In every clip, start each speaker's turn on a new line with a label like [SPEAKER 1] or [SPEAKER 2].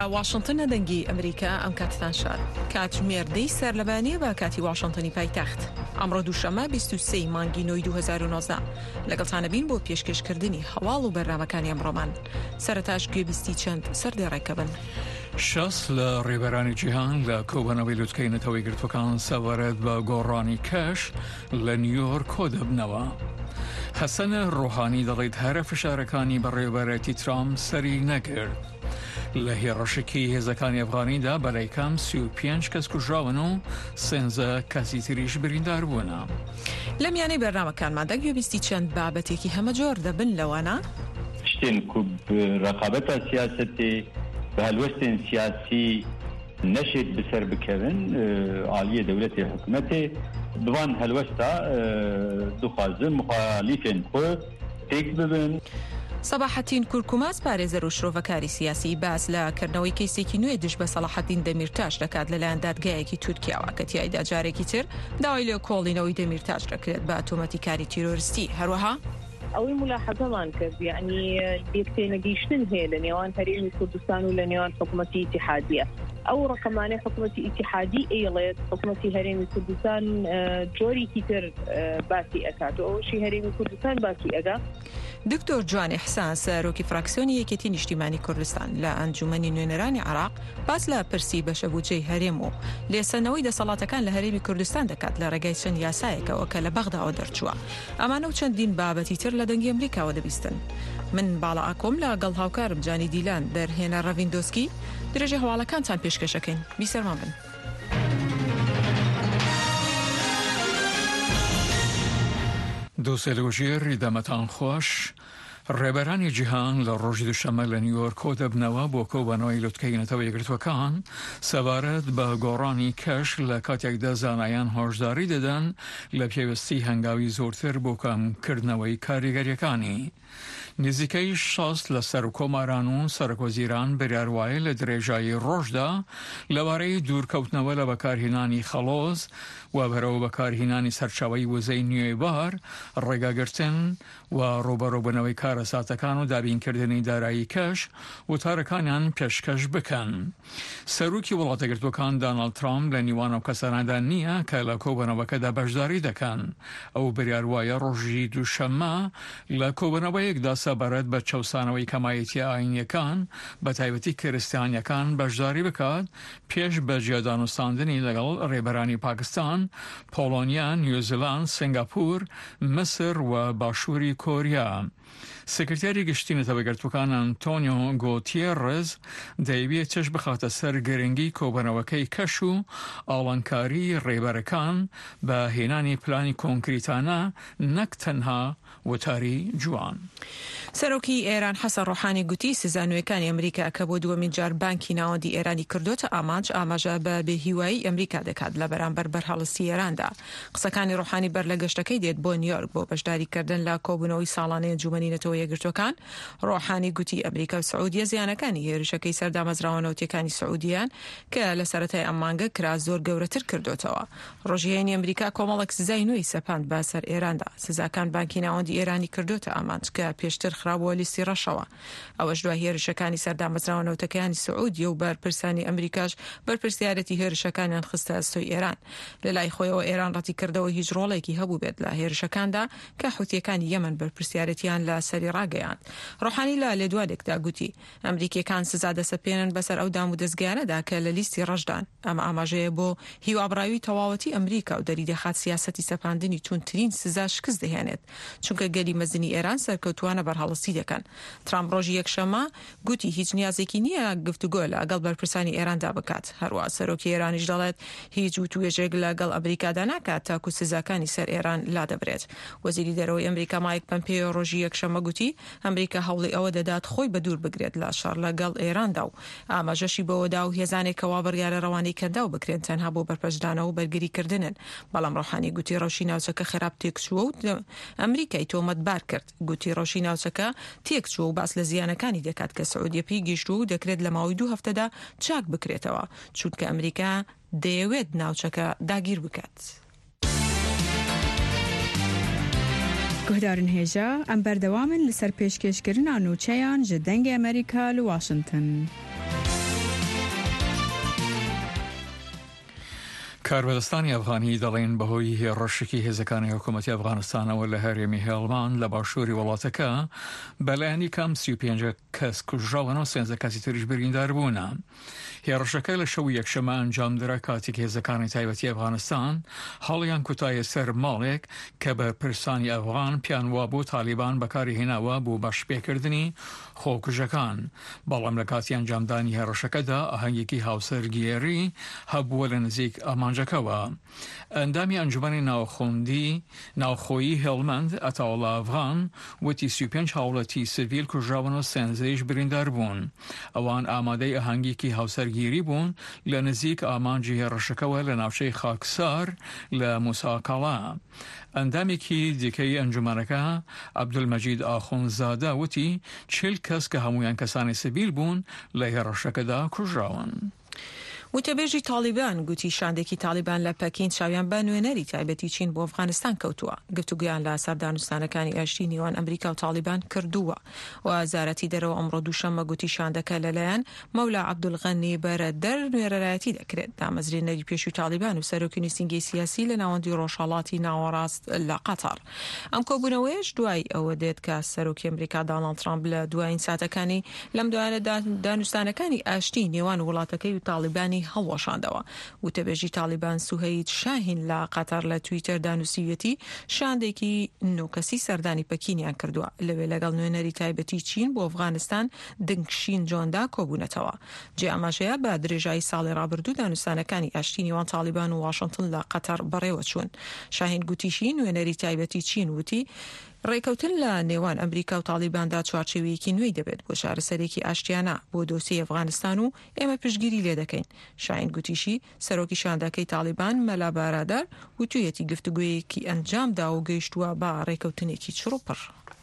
[SPEAKER 1] واشنطن دەنگی ئەمریکا ئەم کاتتان شار کاتژمێردەی سەرلەبانیە بە کاتی واشنطنی پایتەخت ئەمڕۆ دووشەمە 23 مانگی نۆی 2019 لەگەڵتانە بین بۆ پێشکەشکردنی هەواڵ و بەرنامەکانی ئەمڕۆمان. سەرەتاش گوێبیستی چەند سەردێڕێکە بن.
[SPEAKER 2] شەس لە ڕێبەرانی جیهان لە کۆبوونەوەی لوتکەی گرتوەکان سەوارەت بە گۆڕانی کەش لە نیویۆرک کۆدەبنەوە. حەسەن ڕۆحانی دەڵێت هەرە فشارەکانی بە ڕێبەرەتی ترامپ سەری نەکرد. لە هێڕەشێکی هێزەکانی ئەفغانیدا بەلایکەم 35 کەس کوژراون و 13 کەسی تریش بریندار بوونە.
[SPEAKER 1] لە میانەی بەرنامەکانماندا گوێبیستی چەند بابەتێکی هەمە جۆر دەبن لەوانە
[SPEAKER 3] شتێن کو ڕقابەتە سیاسەتی بە هەلوەستێن سیاسی نەشێت بسەر بکەون عالیە دەولەتی حکوومەتێ دوان هەلوەستا دوخوازم مخالیفێن خۆ تێک ببن.
[SPEAKER 1] سەباحەتین کورکوماس پارێزەر و شرۆڤەکاری سیاسی باس لە کردنەوەی کەیسێکی نوێ دژ بە سەلاحەدین دەمیرتاش دەکات لەلایەن دادگایەکی تورکیاوە کە تیایدا جارێکی تر داوای لێ کۆڵینەوەی دەمیرتاش دەکرێت بە ئەتۆمەتیکاری تیرۆریستی. هەروەها
[SPEAKER 4] ئەوەی ملاحەزەمان کرد یعنی یەکتێنەگەیشتن هەیە لە نێوان هەرێمی کوردستان و لە نێوان حکوومەتی ئیتیحادیە. ئەو ڕقەمانەی حکوومەتی ئیتیحادی ئەیڵێت حکوومەتی هەرێمی کوردستان جۆرێکی تر باسی ئەکات و ئەوشی هەرێمی کوردستان باسی ئەگا.
[SPEAKER 1] دکتۆر جوانی حسان سەرۆکی فراکسیۆنی یەکێتی نیشتیمانی کوردستان لە ئەنجومەنی نوێنەرانی عێراق باس لە پرسی بەشەبوجەی هەرێم و لێسەنەوەی دەسەڵاتەکان لە هەرێمی کوردستان دەکات لە ڕێگای چەند یاسایەکەوە کە لە بەغداوە دەرچووە. ئەمانە و چەندین بابەتی تر لە دەنگی ئەمریکاوە دەبیستن. من باڵا ئاکۆم لە گەڵ هاوکارم جانی دیلان دەرهێنا ڕەڤیندۆسکی درێژە هەواڵەکانتان پێشکەشەکەین. بیسەرمان بن.
[SPEAKER 2] دووسێلۆژێر دەمەتان خۆش. ڕێبەرانی جیهان لە ڕۆژی دووشەمە لە نیویۆرک کۆدەبنەوە بۆ کۆبوونەوەی لوتکەی یەکگرتوەکان سەبارەت بە گۆڕانی کەش لە کاتێکدا زانایان هۆشداری دەدەن لە پێویستی هەنگاوی زۆرتر بۆ کەمکردنەوەی کاریگەریەکانی. نزیکەی 60 لە سەر کۆماران و سەرۆکوەزیران بریاروایە لە درێژایی ڕۆژدا لەوارەی دوورکەوتنەوە لە بەکارهێنانی خەڵۆز و بەرەوە بەکارهێنانی سەرچاوی وزەی نوێبار ڕێگاگرتن و ڕوبەڕووبوونەوەی کارەساتەکان و دابینکردنی دارایی کەش وتارەکانیان پێشکەش بکەن. سەرۆکی وڵاتە گرتوەکان دانالد ترامپ لە نیوان ئەو کەسانەدا نییە کە لە کۆبوونەوەکەدا بەشداری دەکەن. ئەو بریاروایە ڕۆژی دووشەممە لە کۆبوونەوەیەکدا سەبارەت بە چەوسانەوەی کەمایەتی ئاینیەکان بە تایبەتی کریستیانیەکان بەشداری بکات پێش بەجێدانوستاندنی لەگەڵ ڕێبەرانی پاکستان، پۆڵۆنیا، نیوزیلاند، سنگاپور، مەسر و باشووری کۆریا. سکرتیاری گشتی نەتەوەیەکگرتوەکان ئەنتۆنیۆ گۆتیێرز دەیەوێت چەش بخاتە سەر گرنگی کۆبوونەوەکەی کەش و ئاڵنکاری ڕێبەرەکان بە هێنانی پلانی کۆنکریتانە نەک تەنها وتاری جوان.
[SPEAKER 1] سەرۆکی ئێران حەسەن ڕۆحانی گوتی سزانوەکانی ئەمریکا کە بۆ دووەمین جار بانکی ناوەندی ئێرانی کردوتە ئاماژە بە بێهیوایی ئەمریکا دەکات لە بەرامبەر بەرهەڵستی ئێراندا. قسەکانی ڕۆحانی بەر لە گەشتەکەی دێت بۆ نیویۆرک بۆ بەشداریکردن لە کۆبوونەوەی ساڵانەی ئەنجومەنی یەکگرتوەکان. ڕۆحانی گوتی ئەمریکا و سعودیە زیانەکانی هێرشەکەی سەردامەزراوە نەوتیەکانی سعودیان کە لە سەرەتای ئەم مانگە کرا زۆر گەورەتر کردوتەوە. ڕۆژهێنی ئەمریکا کۆمەڵێک سزای نوێی سەپاند بەسەر ئێراندا. سزاکان بانکی ناوەندی ئێرانی کردوتە ئامانج کە پێشتر خراپبووە لیستی ڕەشەوە. ئەوەش دوای هێرشەکانی سەردامەزراوە نەوتەکانی سعودی و بەرپرسانی ئەمریکاش بەرپرسیارەتی هێرشەکانیان خستە ئەستۆی ئێران. لەلای خۆیەوە ئێران ڕەتی کردەوە هیچ ڕۆڵێکی هەبوو بێت لە هێرشەکاندا کە حوتیەکانی یەمەن بەرپرسیارەتیان لە سەری ڕاگەیاند. ڕۆحانی لە لێدوانێکدا گوتی ئەمریکیەکان سزا دەسەپێنن بەسەر ئەو دام و دەستگایانەدا کە لە لیستی ڕەشدان. ئەمە ئاماژەیە بۆ هیوابڕاوی تەواوەتی ئەمریکا و دەری دەخات سیاسەتی سەپاندنی تونترین سزا شکست دەهێنێت چونکە گەلی مەزنی ئێران سەرکەوتوانە بەرهەڵستی دەکەن. ترامپ ڕۆژی یەکشەممە گوتی هیچ نیازێکی نییە گفتوگۆ لەگەڵ بەرپرسانی ئێراندا بکات. هەروە سەرۆکی ئێرانیش دەڵێت هیچ وتوێژێک لەگەڵ ئەمریکادا ناکات تاکو سزاکانی سەر ئێران لا دەبرێت. وەزیری دەرەوەی ئەمریکا مایک پۆمپیۆ ڕۆژی یەکشەممە گوتی ئەمریکا هەوڵی ئەوە دەدات خۆی بەدوور بگرێت لە شەڕ لەگەڵ ئێراندا و ئاماژەشی بەوەدا و هێزانێکەوە بڕیارە ڕەوانەی کەندا و بکرێن تەنها بۆ بەرپەشدانەوە و بەرگریکردنن. بەڵام ڕۆحانی گوتی ڕەوشی ناوچەکە خراپ تێکچووە و ئەمریکای تۆمەتبار کرد. گوتی ڕەوشی ناوچەکە تێکچووە و باس لە زیانەکانی دەکات کە سعودیە پێی گەیشتووە و دەکرێت لە ماوەی 2 هەفتەدا چاک بکرێتەوە چونکە ئەمریکا دەیەوێت ناوچەکە داگیر بکات.
[SPEAKER 5] گهدارن هێژە ئەم بەردەوامن لەسەر پێشکەشکردنا نووچەیان ji dengê Amerîka li Washington.
[SPEAKER 2] کاربەدەستانی ئەفغانی دەڵێن بەهۆی هێڕەشێکی هێزەکانی حکوومەتی ئەفغانستانەوە لە هەرێمی هێڵمان لە باشووری وڵاتەکە بەلایەنی کەم 35 کەس کوژراوەنەوە 13 کەسی تریش بریندار بوونە. هێڕەشەکە لە شەوی یەکشەمە ئەنجامدرا کاتێک هێزەکانی تایبەتی ئەفغانستان هەڵیان کوتایە سەر ماڵێک کە بە پرسانی ئەفغان پیان وابوو تالیبان بەکاری هێناوە بۆ بەشپێکردنی خۆکوژەکان، بەڵام لە کاتی ئەنجامدانی هێڕەشەکەدا ئاهەنگێکی هاوسەرگیێری هەبووە لە نزیک ئامانجەکەوە. ئەندامی ئەنجومەنی ناوخۆیی هێڵمەند ئەتاوڵە ئەفغان وتی 35 هاوڵەتی سڤیل کوژراونەوە 13 بریندار بوون. ئەوان ئامادەی ئاهەنگێکی هاوسەرگیری بوون لە نزیک ئامانجی هێڕەشەکەوە لە ناوچەی خاکسار لە موساکاڵا. ئەندامێکی دیکەی ئەنجومەنەکە عەبدولمەجید ئاخوندزادە وتی 40 کەس کە هەمویان کەسانی سڤیل بوون لە هێڕەشەکەدا کوژراون.
[SPEAKER 1] وتەبێژی تالیبان گوتی شاندێکی تالیبان لە پەکین چاویان بە نوێنەری تایبەتی چین بۆ ئەفغانستان کەوتووە. گفتوگویان لە سەردانوستانەکانی ئاشتی نێوان ئەمریکا و تالیبان کردووە. وەزارەتی دەرەوە ئەمڕۆ دووشەممە گوتی شاندەکە لەلایەن مەولا عەبدولغەنی بەرەدەر نوێرەرایەتی دەکرێت. دامەزرێنەری پێشووی تالیبان و سەرۆکی نووسینگی سیاسی لە ناوەندی ڕۆژهەڵاتی ناوەڕاست لە قەتەر. ئەم کۆبوونەوەیش دوای ئەوە دێت کە سەرۆکی ئەمریکا دۆناڵد ترامپ لە دوایین ساتەکانی لەم دوایانە دانوستانەکانی ئاشتی نێوان وڵاتەکەی و تالیبانی هەڵوەشاندەوە. وتەبێژی تالیبان سوهەید شاهین لە قەتەر لە تویتەر دانووسیویەتی شاندێکی نۆکەسی سەردانی پەکینیان کردووە لەوێ لەگەڵ نوێنەری تایبەتی چین بۆ ئەفغانستان دنگشین جۆندا کۆبوونەتەوە. جێ ئەماشەیە بە درێژایی ساڵی ڕابردوو دانوستانەکانی ئاشتی نێوان تالیبان و واشنگتن لە قەتەر بەڕێوە چوون. شاهین گوتیشی نوێنەری تایبەتی چین وتی ڕێکەوتن لە نێوان ئەمریکا و تالیباندا چوارچێوەیەکی نوێی دەبێت بۆ چارەسەرێکی ئاشتیانە بۆ دۆسی ئەفغانستان و ئێمە پشتگیری لێ دەکەین. شاهین گوتیشی سەرۆکی شاندەکەی تالیبان مەلا بارادار وتویەتی گفتوگویەکی ئەنجامدا و گەیشتووە بە ڕێکەوتنێکی چڕوپڕ.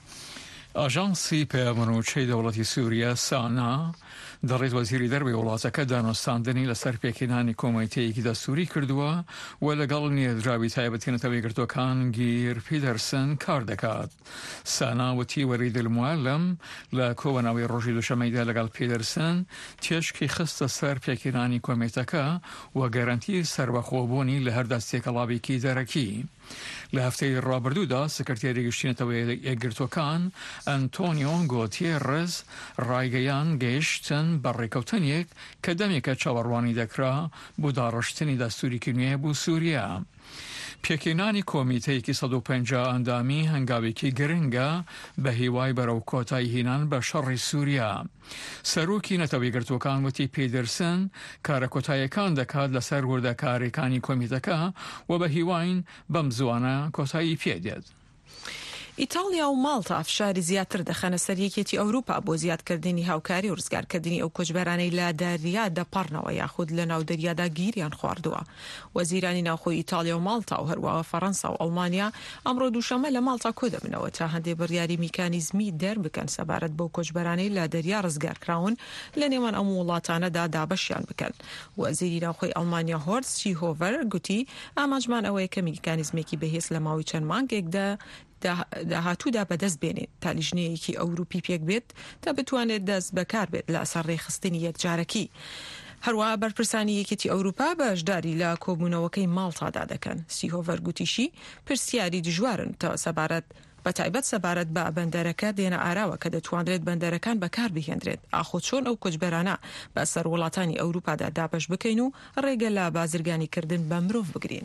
[SPEAKER 2] ئاژانسی پەیامەنوچەی دەوڵەتی سووریا سانا دەڕێت وەزیری دەربەی وڵاتەکە دانوستاندنی لەسەر پێکهێنانی کۆمیتەیەکی دەستوری کردووە و لەگەڵ نێردراوی تایبەتێنەتەوەی گرتوەکان گیر پیدەرسن کار دەکات. سانا وتی وەرەی دڵموالەم لە کۆبەناوی ڕۆژی دووشەمەیدا لەگەڵ پیدەرسن تێشکی خستە سەر پێکهێنانی کۆمیتەکە و گەرانتی سەربەخۆبوونی لە هەر دەستێکەڵاوێکی دەرەکی. لە هەفتەی ڕابردوودا سکرتێری گشتینەتەوەی یەکگرتوەکان ئەنتۆنیۆ گۆتیێرز ڕایگەیان گەیشتن بە ڕێکەوتنێک کە دەمێکە چاوەڕوانی دەکرا بۆ داڕشتنی دەستوریکی نوێ بۆ سووریا. پێکهێنانی کۆمیتەیەکی 150 ئەندامی هەنگاوێکی گرنگە بە هیوای بەرەو کۆتایی هێنان بە شەڕی سووریا. سەرۆکی نەتەوەی گرتوەکان وتی پیدەرسن کارە کۆتاییەکان دەکات لەسەر وردەکاریەکانی کۆمیتەکە و بە هیواین بەم زوانە کۆتایی پێدێت.
[SPEAKER 1] ئیتالیا و ماڵتا ئەفشاری زیاتر دەخەنە سەر یەکێتی ئەوروپا بۆ زیادکردنی هاوکاری و ڕزگارکردنی ئەو کۆچبەرانەی لە دەریا دەپەڕنەوە یاخود لە ناو دەریادا گیریان خواردووە. وەزیرانی ناوخۆی ئیتالیا و ماڵتا و هەروەها فەڕەنسا و ئەڵمانیا ئەمڕۆ دووشەمە لە ماڵتا کۆ دەبنەوە تا هەندێک بڕیاری میکانیزمی دەربکەن سەبارەت بەو کۆچبەرانەی لە دەریا ڕزگارکراون لە نێوان ئەم وڵاتانەدا دابەشیان بکەن. وەزیری ناوخۆی ئەڵمانیا هۆرست شیهۆڤەر گوتی ئاماژمان ئەوەیە کە میکانیزمێکی بەهێز لە ماوەی چەند مانگێکدا داهاتوودا بەدەست بێنێت تا لیژنەیەکی ئەوروپی پێک بێت تا بتوانێت دەست بەکار بێت لە ئەسەر ڕێخستنی یەکجارەکی. هەروەها بەرپرسانی یەکێتی ئەوروپا بەشداری لە کۆبوونەوەکەی ماڵتادا دەکەن. سیهۆڤەر گوتیشی پرسیاری دژوارن تا سەبارەت بەتایبەت سەبارەت بە بەندەرەکە دێنە ئاراوە کە دەتوانرێت بەندەرەکان بەکار بهێنرێت. ئاخۆ چۆن ئەو کۆچبەرانە بە سەر وڵاتانی ئەوروپادا دابەش بکەین و ڕێگە لە بازرگانیکردن بە مرۆڤ بگرین.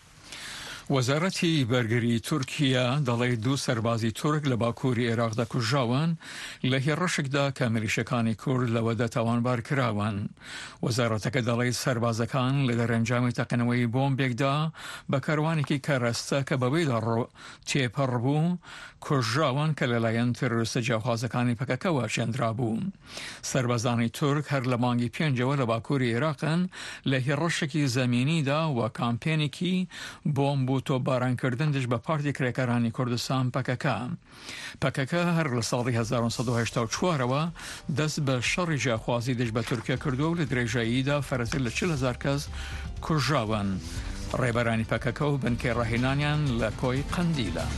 [SPEAKER 2] وەزارەتی بەرگری تورکیا دەڵێ 2 سەربازی تورک لە باکووری عێراقدا کوژراون لە هێڕەشێکدا کە میلیشەکانی کورد لەوەدا تاوانبار کراون. وەزارەتەکە دەڵێ سەربازەکان لە دەرەنجامی تەقینەوەی بۆمبێکدا بە کاروانێکی کەڕەستە کە بەوەی تێپەڕ بوو کوژراون کە لەلایەن تێرۆریستە جیاوازەکانی پەکەکەوە چێندرا بوو. سەربازانی تورک هەر لە مانگی 5ەوە لە باکووری عێراقن لە هێڕەشێکی زەمینیدا و کامپێنێکی بۆمب و تۆپبارانکردن دژ بە پارتی کرێکەرانی کوردستان پەکەکە هەر لە ساڵی 1984ەوە دەست بە شەڕی جیاخوازی دژ بە تورکیا کردووە و لە درێژاییدا فەرەتر لە 40,000 کەس کوژراون. ڕێبەرانی پەکەکە و بنکەی ڕاهێنانیان لە کۆی قەندیلە.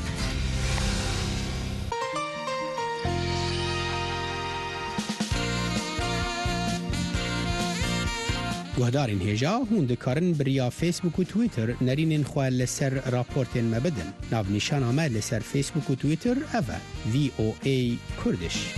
[SPEAKER 5] گهدارین هجا هون دکارن بریا فیسبوک و تویتر نرینین خواه لسر راپورتین مبدن. ناو نشان آمد لسر فیسبوک و تویتر اوه VOA کردش.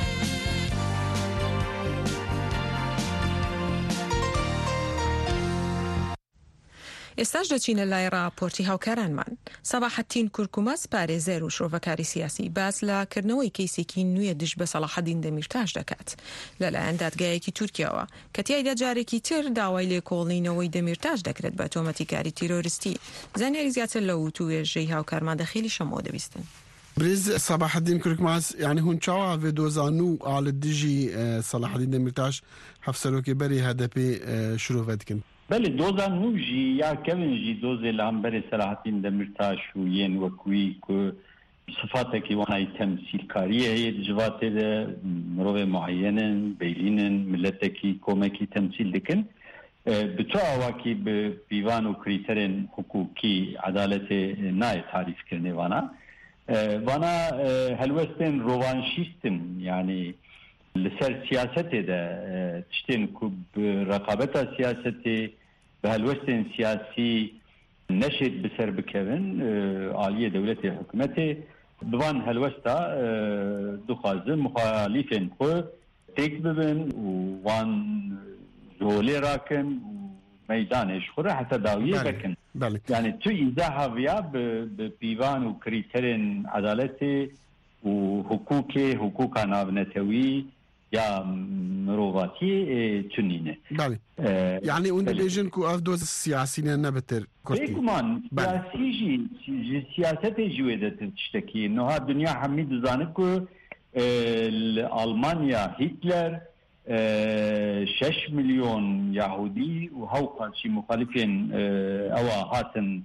[SPEAKER 1] ئێستاش دەچینە لای راپۆرتی هاوکارانمان. سەباحەتین کورکومەس پارێزەر و شۆڤەکاری سیاسی باس لەکردنەوەی کەیسێکی نوێ دژ بە سەلاحەدین دەمیرتاش دەکات لەلایەن دادگایەکی تورکیاوە کە تیایدا جارێکی تر داوای لێکۆڵینەوەی دەمیرتاش دەکرێت بە تۆمەتیکاری تیرۆریستی. زانیاری زیاتر لە وتوێژەی هاوکارمان دەخیلی شەمەوە دەبیستن.
[SPEAKER 6] برز صباح الدين كركماس يعني هون شوا في دوزانو على الدجي صلاح الدين دمرتاش حفصلوكي بري هدفي شروفاتكن
[SPEAKER 3] بله دوزان نوجي یا كمنجي دوزي لامبر صلاح الدين دمرتاش وين وكوي كو صفاتك وانا تمثيل كاريه هي جوات مروه معين بيلين ملتكي كومكي تمثيل دكن بتوع واكي بيوان وكريترين حقوقي عدالة ناي تعريف كرني وانا هلوستن روانشيستن يعني لسر سياسته ده تشتين كوب رقابة سياسته بهلوستن سياسي نشد بسر بكون عالية دولة حكومته دوان هلوستا دخاز مخالفين خو تيك ببن وان جولي راكن ميدانش خوره حتى داوية بكن يعني تو إذا بيا ببيوان وكريترين عدالتي وحقوقي حقوق نابنتوي يا مرواتي تنينه
[SPEAKER 6] يعني اون بيجن كو افدوز السياسيين نبتر
[SPEAKER 3] كورتي كمان سياسي سياسته جويده تشتكي انه الدنيا حميد زانكو المانيا هتلر 6 مليون يهودي وهو شي مخالفين او هاتن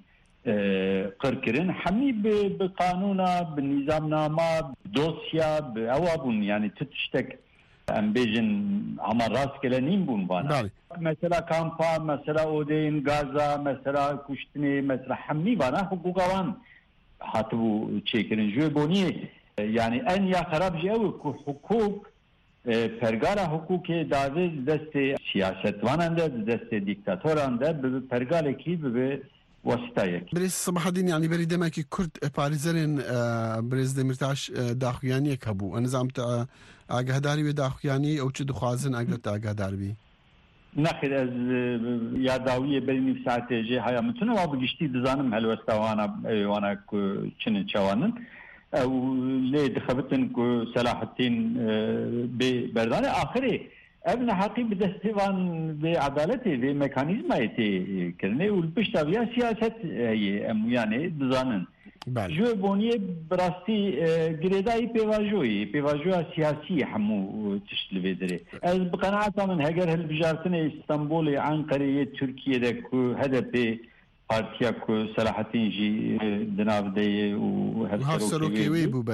[SPEAKER 3] قركرين حمي بقانونا بالنظامنامه دوسيا اوابون يعني تشتك ام بيجن عمل راس كلانين بون بانا مثلا كامبا مثلا اودين غازا مثلا كشتني مثلا حمي بانا حقوقوان حاتبو تشيكرين جو بوني يعني ان يا خراب جو حقوق پرگار حقوق داده دست سیاستواننده دست دیکتاتورانده به پرگار کی به واسطه یک
[SPEAKER 6] برز صباح الدين يعني بريده ماكي كرد باريزرين برز دمرتاش داخوياني كبو نظام تا آگهداری و داخویانی او چه دخوازن اگر تا آگهدار بی
[SPEAKER 3] نخیر از یاداویه برینی ساعته جه هیا متونه و بگشتی دزانم هلوستا وانا چنین چوانن او ليه دخبتن كو صلاح الدين ببردان آخره ابن حقي بدستوان بعدالته بميكانيزمايتي كرني والبشتا بيا سياسة هي يعني دزانن جو بونيه براستي غريداي بيواجوي سياسي حمو تشتلوي دري از بقناعة من هجر هالبجارتنا اسطنبول عنقرية تركيا دكو هدف پارتیا کو صلاح الدین جی جناب دی و
[SPEAKER 6] هفسروکی وی بو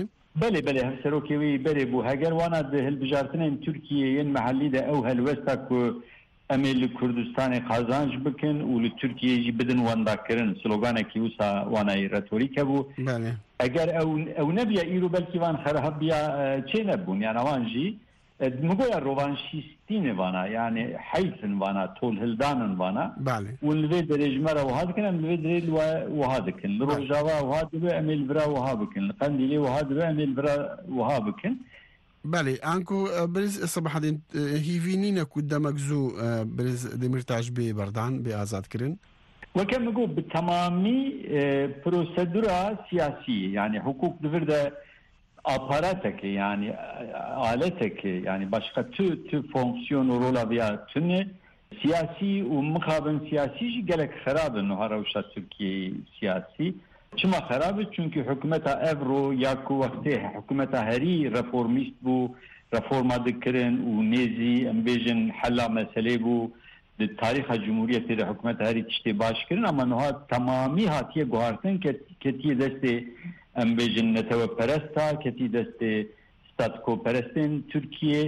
[SPEAKER 3] بله هفسروکی وی بله بو هگر وانا ده هالبجارتين تركيا ين محلي ده او هالوستا کو امل كردستان قازانج بكن ولتركيا جي بدن واندا كرن سلوغانا كيوسا وانا ريتوريكا بو
[SPEAKER 6] بله
[SPEAKER 3] اگر او نبيا ايرو بلكي وان خراب بيا چه نبون يعني وان جي مگویا روانشیستین وانا يعني حيثن وانا طول هلدانن وانا واللي درجمره وهذا كان اللي دريل وهذا كان الرجاوا وهذا بأمل برا وهذا كان قنديلي وهذا بأمل برا وهذا كان
[SPEAKER 6] بله انكو برز صباح الدين هيفينينا قدامك زو برز دمرتاش ببردان بآزاد كرن
[SPEAKER 3] وكم نقول بالتمامي بروسيدورا سياسية يعني حقوق دفرده aparatك يعني آلتك يعني başka tü fonksiyon rola veya tüne siyasi و مخابن siyasi gelek خرابن هروشا Türkiye siyasi çima خرابه çünkü hükümeta Evro yaku vakti hükümeta heri reformist bu reforma dikren و nezi embejin halla mesele bu tariha cumhuriyeti de hükümeta heri işte başkirin ama noha tamami hatiye guhartın ketiye deste ام بيجن نتوى برستا كتي دست ستاتكو برستين تركيا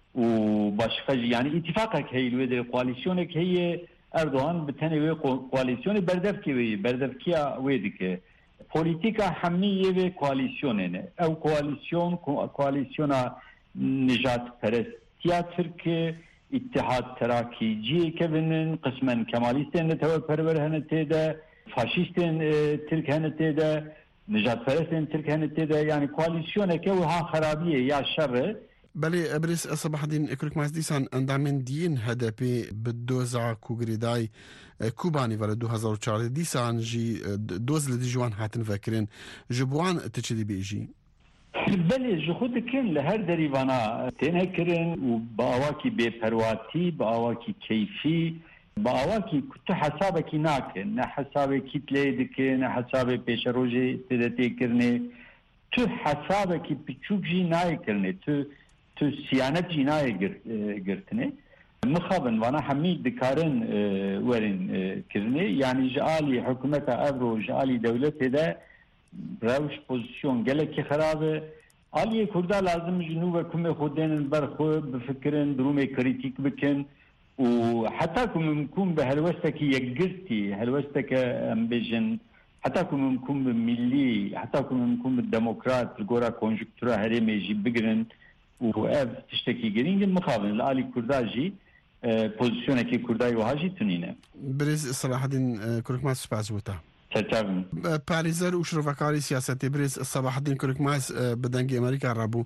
[SPEAKER 3] وباشخج يعني اتفاقك هي الويدر كواليسيونك هي اردوغان بتنوي كواليسيون بردفكيا ويدك بوليتيكا حمية و كواليسيونين او كواليسيون نجات برستيا تركيا اتحاد تراكي جي كفنن قسما كماليستين تو پرور هنتيدا فاشيستين ترك هنتيدا نجات فرستين ترك هنتيدا يعني كواليسيون كوها خرابيه يا شر
[SPEAKER 6] بله ابرز صباح الدين اكرك ماس ديسان اندامن دين هدفي بالدوزع كوغريداي كوباني ولا 2004 ديسان جي دوز لدي جوان هاتن فاكرين جبوان تشدي بيجي
[SPEAKER 3] بله جو خود كن لهر دريوانا تنكرن وباواكي بپرواتي باواكي كيفي باواكي كنت حسابك ناكن نه حسابك تليدك نه حساب پیش روجي تدتي كرني تو حسابك بچوك جي ناي كرني تو سيانت جي ناي گرتني مخابن وانا حميد دكارن ورن كرني يعني جالي حكومة ابرو جالي دولته ده روش پوزیسیون گلکی خرابه آلیه کرده لازم جنوب کم خودین برخو بفکرن دروم کریتیک بکن و حتی که ممکن به هلوستك یکگرتی هلوستك ام بیجن حتی که ممکن به ملی حتی که ممکن به دموکرات گورا کنجکتورا هرمی جی بگرن و اف تشتکی گرینگ مخابن لالی کرده جی پوزیسیونه که کرده یوها جی تنینه
[SPEAKER 6] برز صلاح الدين كركماس سبازوتا پاریزر و شرفکاری سیاستی برز صباح الدين كركماس بدنگی امریکا رابو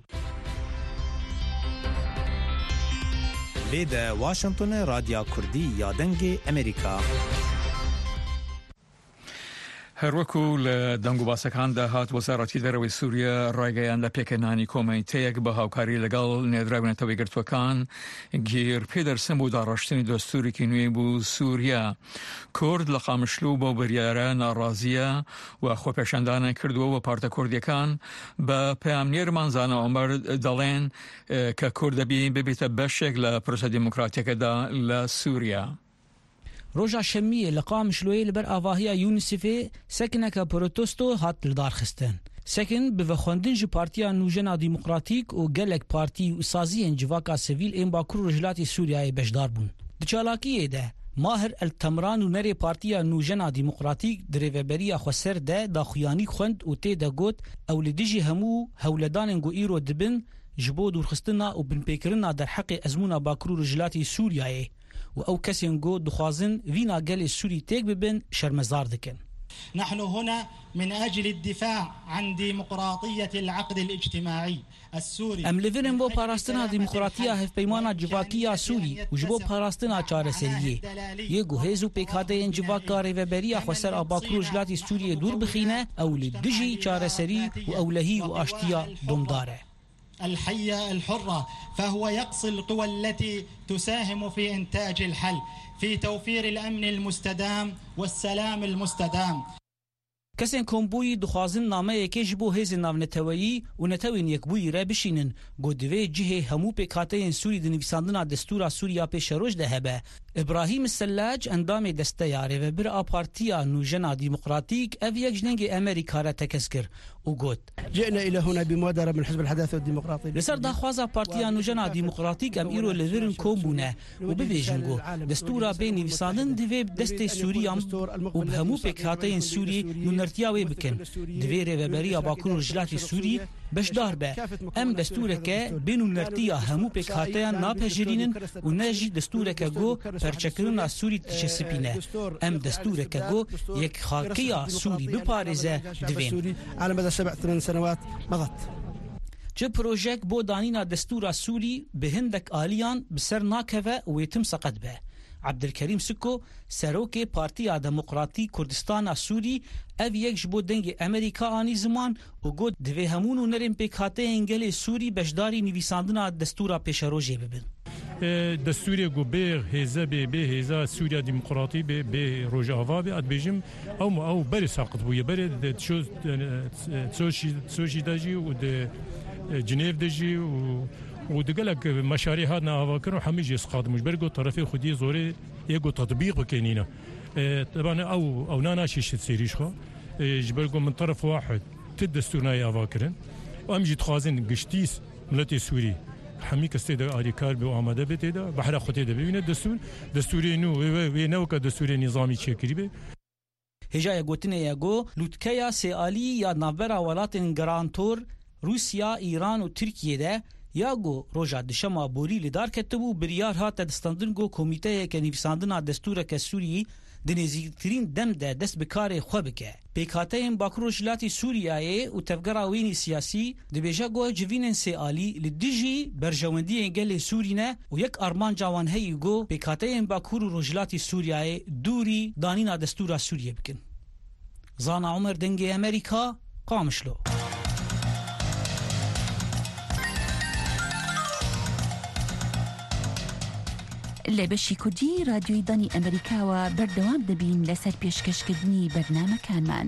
[SPEAKER 7] لید واشنطن رادیو کردی یا دنگی امریکا
[SPEAKER 2] هەروەکو لە دەنگ و باسەکاندا هات وەزارەتی دەرەوەی سووریا ڕایگەیان لە پێکەنانی کۆمیتەیەک بە هاوکاری لەگەڵ نێردراونەتەوەی گرتوەکان گیر پێدەرسم بۆ داڕاشتنی دەستوورێکی نوێ بوو سووریا کورد لە قامشلو بۆ بریارە ناڕازیە و خۆپێشاندانە کردووە بە پارتە کوردیەکان بە پەیامنێرمان زانەوەمەر دەڵێن کە کورد دەبی ببێتە بەشێک لە پرۆسە دیموکراتیەکەدا لە سووریا.
[SPEAKER 8] روجا شمیه لقام شلوی لبر آواهیا یونیسیفی سکنکا پروتستو هات لدار خستن. سکن به وخوندن جو پارتیا نوجنا دیموکراتیک و گلک پارتی و سازی جواکا سیویل این باکور رجلاتی سوریای بشدار بون. دچالاکیه ده ماهر التمران و نری پارتیا نوجنا دیموکراتیک دریوبریا خسر ده دا خیانی خوند و تی ده گوت اولدیجی همو هولدانن گو ایرو دبن جبو دورخستنا و بنپیکرنا در حق ازمونا باکور رجلاتی سوریای و او کسین گو دخوازن وینا گل سوری تیک ببن شرمزار دکن.
[SPEAKER 9] نحن هنا من أجل الدفاع عن ديمقراطية العقد الاجتماعي السوري.
[SPEAKER 8] ام لفرن بو پاراستنا ديمقراطية هف پیمانا جواکیا سوری و جبو پاراستنا چاره سریه. یه گو هزو پیکاده این جواکا ریوبریا خسر آباکرو جلاتی سوریه دور بخینه او لدجی چاره سری و اولهی و آشتیا دمداره.
[SPEAKER 9] الحية الحرة فهو يقصي القوى التي تساهم في إنتاج الحل في توفير الأمن المستدام والسلام المستدام.
[SPEAKER 8] کسین کمبوی دخوازن نامه یکیش بو هیز ناونتویی و نتوین یک بوی را بشینن گودوی جهه همو پیکاته سوری دنویساندنا دستورا سوریا پیش روش ده هبه. ابراهیم السلاج اندام دسته یاره و بر آپارتیا نوجنا دیمقراطیک او یک جنگ امریکا را تکسکر و گوت
[SPEAKER 10] جئنا الى هنا بمبادره من حزب الحداثه الديمقراطي
[SPEAKER 8] لسر داخوازا پارتیا نوجنا دیمقراطیک ام ایرو لورن کومبونه و ببیجنگو دستورا بین نویساندن دوی دسته سوریا و همو پیکاته سوری نرتیاوی بکن دوی ریوبریا باکور رجلاتی سوری بشدار به ام دستورکه بینو نرتیا همو پیکاته ناپجرینن و نجی دستورکه گو پرچکرنا سوری تشسپینه ام دستورکه گو یک خاکیا سوری بپارزه دوین
[SPEAKER 10] على مدى 7-8 سنوات مضت.
[SPEAKER 8] چه پروژک بو دانینا دستورا سوری به هندک آلیان بسر ناکوه و یتم سقط به. عبدالکریم سکو سروک پارتیا دموکراتی کردستان سوری او یک جبو دنگ امریکا آنی زمان و گود دوی همون و نرم پیکاته انگل سوری بشداری نویساندنا دستورا پیش روژه ببین.
[SPEAKER 11] دستوری گو به هزا به هزا سوریا دموکراتی به روجاوا به ادبیجم او بری ساقط بوی بری شو سوشی داجی و جنیف داجی و دقلك مشاريع هذا أفكر وحميج يسقط مش برجو طرفي خدي زوري يجو تطبيق بكينينا طبعا أو نانا شيء تسيريش خو جبرجو من طرف واحد تدستورنا يا أفكرن وأمجي تخازن قشتيس ملتي سوري حميك استيدا أريكار بوامده بتيدا بحر خطي ده ببينه دستوري نو وينو كدستوري نظامي شكري به
[SPEAKER 8] هجا گوتنه یگو لوتکیا سیالی یا نابرا ولاتن گرانتور روسیا ایران و ترکیه ده یاگو روجا دشما بوری لدار کتبو بریار هات دستاندن گو کمیته که نویساندنا دستور که سوری دنیزیترین دم ده دست بکار خواه بکه. پیکاتین باکرو جلاتی سوریای و تفگراوینی سیاسی دبیجا گو جوینن سیالی لدیجی برجواندی انگل سورینه و یک ارمان جوانهی گو پیکاتین باکرو جلاتی سوریای دوری دانینا دستور سوریه بکن. زانا عمر دنگی امریکا قامشلو.
[SPEAKER 12] لبشی کردی رادیوی دانی امریکا و بردوام دبین لسر پیشکشکردنی برنامه کانمان.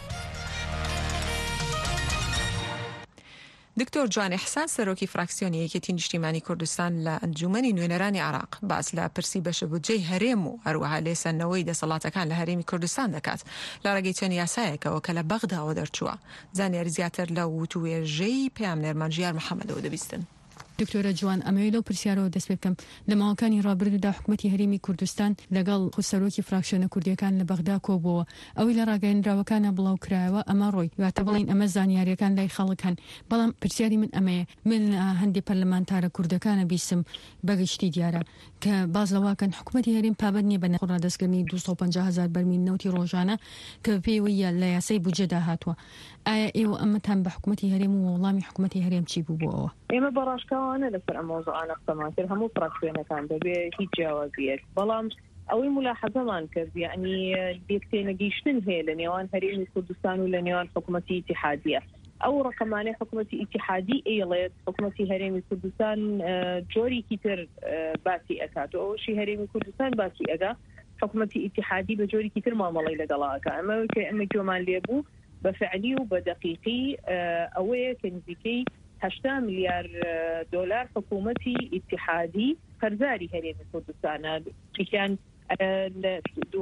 [SPEAKER 1] دکتۆر جوان ئیحسان سەرۆکی فراکسیۆنی یەکێتی نیشتیمانی کوردستان لە ئەنجومەنی نوێنەرانی عێراق باس لە پرسی بەشە بودجەی هەرێم و هەروەها لێسەنەوەی دەسەڵاتەکان لە هەرێمی کوردستان دەکات لە ڕێگەی چەند یاسایەکەوە کە لە بەغداوە دەرچووە. زانیاری زیاتر لە وتوێژەی پەیامنەرمان ژیار محەممەدەوە دەبیستن.
[SPEAKER 13] دکتۆرە جوان ئەمەوێت لەو پرسیارەوە دەست پێ بکەم لە ماوەکانی ڕابردوودا حکوومەتی هەرێمی کوردستان لەگەڵ خۆسەرۆکی فراکسیۆنە کوردیەکان لە بەغدا کۆبووە ئەوەی لە ڕاگەیەنراوەکانە بڵاو کرایەوە ئەمە ڕۆی واتە بڵین ئەمە زانیاریەکان لای خەڵکان بەڵام پرسیاری من ئەمەیە من هەندێک پەرلەمانتارە کوردەکانە بیستم بەگشتی دیارە کە باز لەواکەن حکوومەتی هەرێم پابەت نییە بە نەخۆڕا دەستگەرمی 250,000 بەرمیل نەوتی ڕۆژانە کە پێوەیە لە یاسای بودجەدا هاتووە. ئایا ئێوە ئەمەتان بە حکوومەتی هەرێم و وەڵامی حکوومەتی هەرێم چی بوو بۆەوە؟
[SPEAKER 4] ئێمە بەڕاشکاوانە لەسەر ئەم مۆزوعانە قسەمان کرد هەموو فراکسیۆنەکان دەبێ هیچ جیاوازیەک بەڵام ئەوەی ملاحەزەمان کرد یعنی بێکتێنەگەیشتن هەیە لە نێوان هەرێمی کوردستان و لە نێوان حکوومەتی ئیتیحادیە. ئەو ڕقەمانەی حکوومەتی ئیتیحادی ئەیڵێت حکوومەتی هەرێمی کوردستان جۆرێکی تر باسی ئەکات و ئەوشی هەرێمی کوردستان باسی ئەگا حکوومەتی ئیتیحادی بە جۆرێکی تر مامەڵەی لەگەڵاکە. ئەمە گوێمان لێبوو بە فعلی و بە دەقیقی ئەوەیە کە نزیکەی 8 ملیار دلار حکوومەتی ئیتیحادی قەرزاری هەرێمی کوردستانە پیشیان لە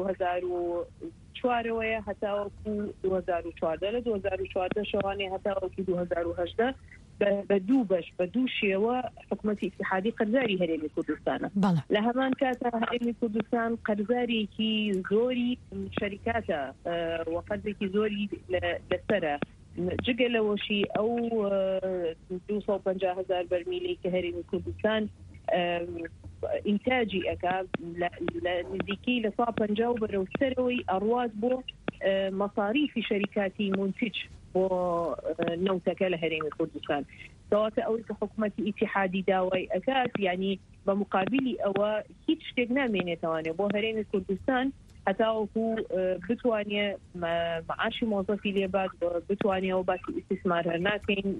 [SPEAKER 4] 2004 هەتاوەکو 2014 لە 2014 شەوانێ هەتاوەکی 2018 بە دوو بەش بە دوو شێوە حکوومەتی ئیتیحادی قەرزاری هەرێمی کوردستانە. لە هەمان کاتە هەرێمی کوردستان قەرزارێکی زۆری شەریکاتە و قەرزێکی زۆری لەسەرە جگە لەوەشی ئەو 250,000 بەرمیلەی کە هەرێمی کوردستان ئینتاجی ئەکا لە نزیکەی لە 150 بەرەوسەرەوەی ئەڕواز بۆ مەصاریفی شەریکاتی منتج بۆ نەوتەکە لە هەرێمی کوردستان. کەواتە ئەوەی کە حکوومەتی ئیتیحادی داوای ئەکات یعنی بە مقابلی ئەوە هیچ شتێک نامێنێتوانێت بۆ هەرێمی کوردستان هەتاوەکو بتوانێت معاشی مۆزەفی لێبات بتوانێەوە باسی ئیستیسمار هەر ناکەین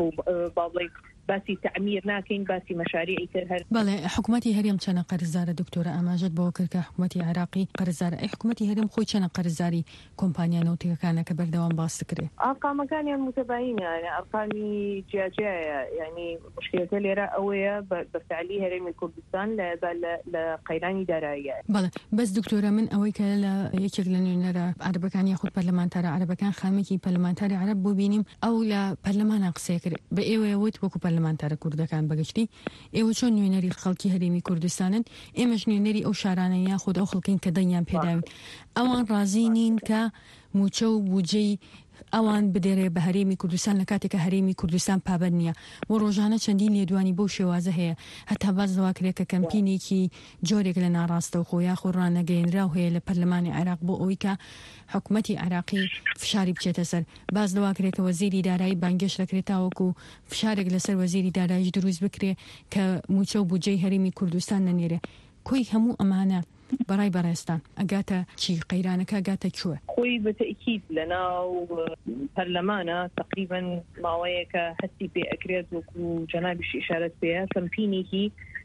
[SPEAKER 4] باڵێ باسی تعمیر ناکەین باسی مەشاریعی تر هەر.
[SPEAKER 13] بەڵێ حکوومەتی هەرێم چەنە قەرزارە دکتۆرە ئاماژەت بەوە کرد کە حکوومەتی عێراقی قەرزارە ئەی حکوومەتی هەرێم خۆی چەنە قەرزاری کۆمپانیا نەوتەکانە کە بەردەوام باس دەکرێت؟
[SPEAKER 4] ئارقامەکانیان متەباینە ئەرقامی جیاجایە یعنی مشکلەکە لێرە ئەوەیە بە فعلی هەرێمی کوردستان لە قەیرانی داراییە.
[SPEAKER 13] بەڵێ بەس دکتۆرە من ئەوەی کە لە یەکێک لە نوێنەرە عەرەبەکان یاخود پەرلەمانتارە عەرەبەکان خامێکی پەرلەمانتاری عەرەب بۆ بینیم ئەو لە پەرلەمانە قسەی کرد بە ئێوەیەوت وەکو پەرلەمانتارە کوردەکان بەگشتی ئێوە چۆن نوێنەری خەڵکی هەرێمی کوردستانن ئێمەش نوێنەری ئەو شارانە یاخود ئەو خەڵکین کە دەنگیان پێداوین ئەوان ڕازی نین کە موچە و بودجەی ئەوان بدێرێ بە هەرێمی کوردستان لە کاتێکە هەرێمی کوردستان پابەت نییە و ڕۆژانە چەندین لێدوانی بەو شێوازە هەیە هەتا باز دەواکرێت کە کەمپینێکی جۆرێک لە ناڕاستە و خۆ یاخۆ ڕانەگەیەنراو هەیە لە پەرلەمانی عێراق بۆ ئەوەی کە حکوومەتی عێراقی فشاری بچێتە سەر باز دەواکرێت کە وەزیری دارایی بانگێش دەکرێتاوەکو فشارێک لەسەر وەزیری داراییش دروست بکرێ کە موچە و بودجەی هەرێمی کوردستان نەنێرێ کۆی هەموو ئەمانە بەڕای بەڕێستان ئەگاتە چی قەیرانەکە ئەگاتە کوێ؟
[SPEAKER 4] خۆی بەتەئکید لەناو پەرلەمانە تقریبا ماوەیەکە هەستی پێ ئەکرێت وەکو جەنابیش ئیشارەت پێە کەمپینێکی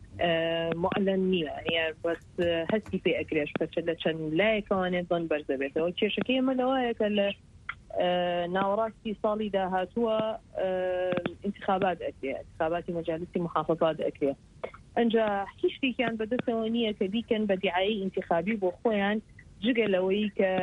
[SPEAKER 4] معلن نییە بەس هەستی پێ ئەکرێت لە چەند لایەکەوانێت بەن بەرزە بێتەوە کێشەکەی ئەمە لەوایەکە لە ناوەڕاستی ساڵی داهاتووە انتخابات ئەکرێت انتخاباتی مەجالیسی محافظات ئەکرێت ئەنجا هیچ شتێکیان بەدەستەوە نییە کە بیکەن بە دیعایی انتخابی بۆ خۆیان جگە لەوەی کە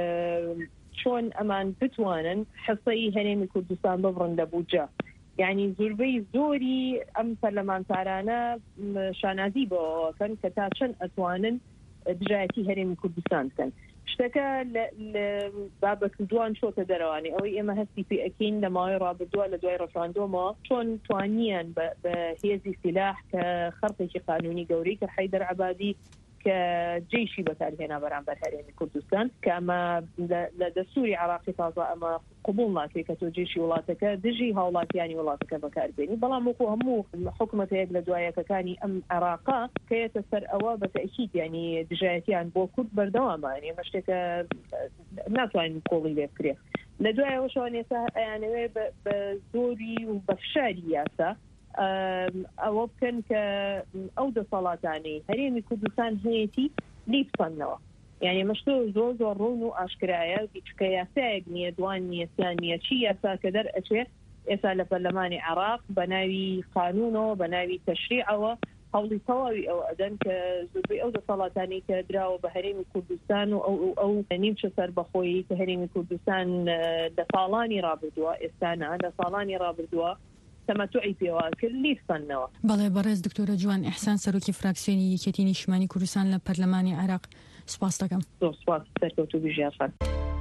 [SPEAKER 4] چۆن ئەمان بتوانن حسەی هەرێمی کوردستان ببڕن لە بودجە یعنی زۆربەی زۆری ئەم پەرلەمانتارانە شانازی بۆکەن کە تا چەند ئەتوانن دژایەتی هەرێمی کوردستان بکەن شتە شتكا بابك دوان شو تدرواني أو إما هسي في أكين لما يرى بدوا لدواي رفراندوما شون توانيا بهيزي سلاح كخرطي قانوني قوري كحيدر عبادي كجيشي بتالي هنا برامبر هريمي كردستان كما لدستوري عراقي تازا أما قبولنا كيكتو جيشي ولاتك دجي هاولات يعني ولاتك بكاربيني بلا موكو همو حكمة هيك لدوايا كاني أم عراقا كي تسر أوا بتأكيد يعني دجايتي عن بو كرد بردواما يعني مشتك ناتوان قولي بيفكري لدوايا وشوان يسا يعني بزوري وبفشاري ياسا أو كان كأودة صلاتاني هريمي كردستان هيتي ليف صنوا يعني مشتو زوز ورونو أشكرايا بيشكيا ساقنية دوانية ثانية شيء كدر أشياء إسا لبرلماني عراق بناوي قانونه بناوي تشريعه هولي طواوي أو أدن كزوبي أودة صلاتاني كدراو بهريمي كردستان أو نيمش سر بخوي كهريمي كردستان لصالاني رابردوا إستانا لصالاني رابردوا تمتعی پیوا کرد لیفتنەوە.
[SPEAKER 13] بەڵێ بەڕێز دکتۆرە جوان ئیحسان سەرۆکی فراکسیۆنی یەکێتی نیشتیمانی کوردستان لە پەرلەمانی عێراق سوپاس دەکەم.
[SPEAKER 4] سوپاس سەرکەوتوو بیژیافان.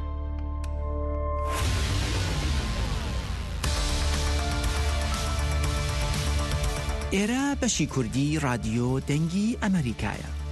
[SPEAKER 14] ئێرە بەشی کوردی رادیۆ دەنگی ئەمریکایە.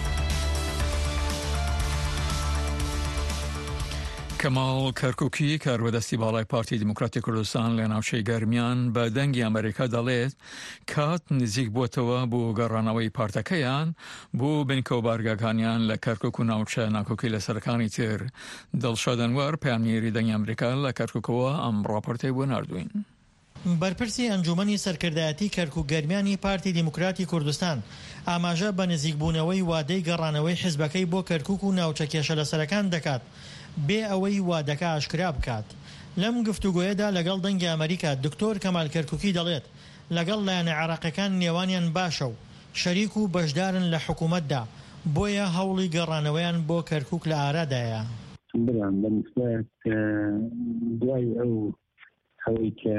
[SPEAKER 2] کەماڵ کەرکووکی کاربەدەستی باڵای پارتی دیموکراتی کوردستان لە ناوچەی گەرمیان بە دەنگی ئەمریکا دەڵێت کات نزیک بووەتەوە بۆ گەڕانەوەی پارتەکەیان بۆ بنکە و بارگاکانیان لە کەرکووک و ناوچە ناکۆکی لە سەرەکانی تر. دڵشاد ئەنوەر پەیامگیری دەنگی ئەمریکا لە کەرکووکەوە ئەم ڕاپۆرتەی بۆ ناردوین.
[SPEAKER 15] بەرپرسی ئەنجومەنی سەرکردایەتی کەرکووک گەرمیانی پارتی دیموکراتی کوردستان ئاماژە بە نزیکبوونەوەی وادەی گەڕانەوەی حیزبەکەی بۆ کەرکووک و ناوچە کێشە لە سەرەکان دەکات بێ ئەوەی وادەکە ئاشکرا بکات. لەم گفتوگۆیەدا لەگەڵ دەنگی ئەمریکا دکتۆر کەمال کەرکووکی دەڵێت لەگەڵ لایەنە عێراقیەکان نێوانیان باشە و شەریک و بەشدارن لە حکوومەتدا بۆیە هەوڵی گەڕانەوەیان بۆ کەرکووک لە ئارادایە.
[SPEAKER 16] بەنسبەت دوای ئەوەی کە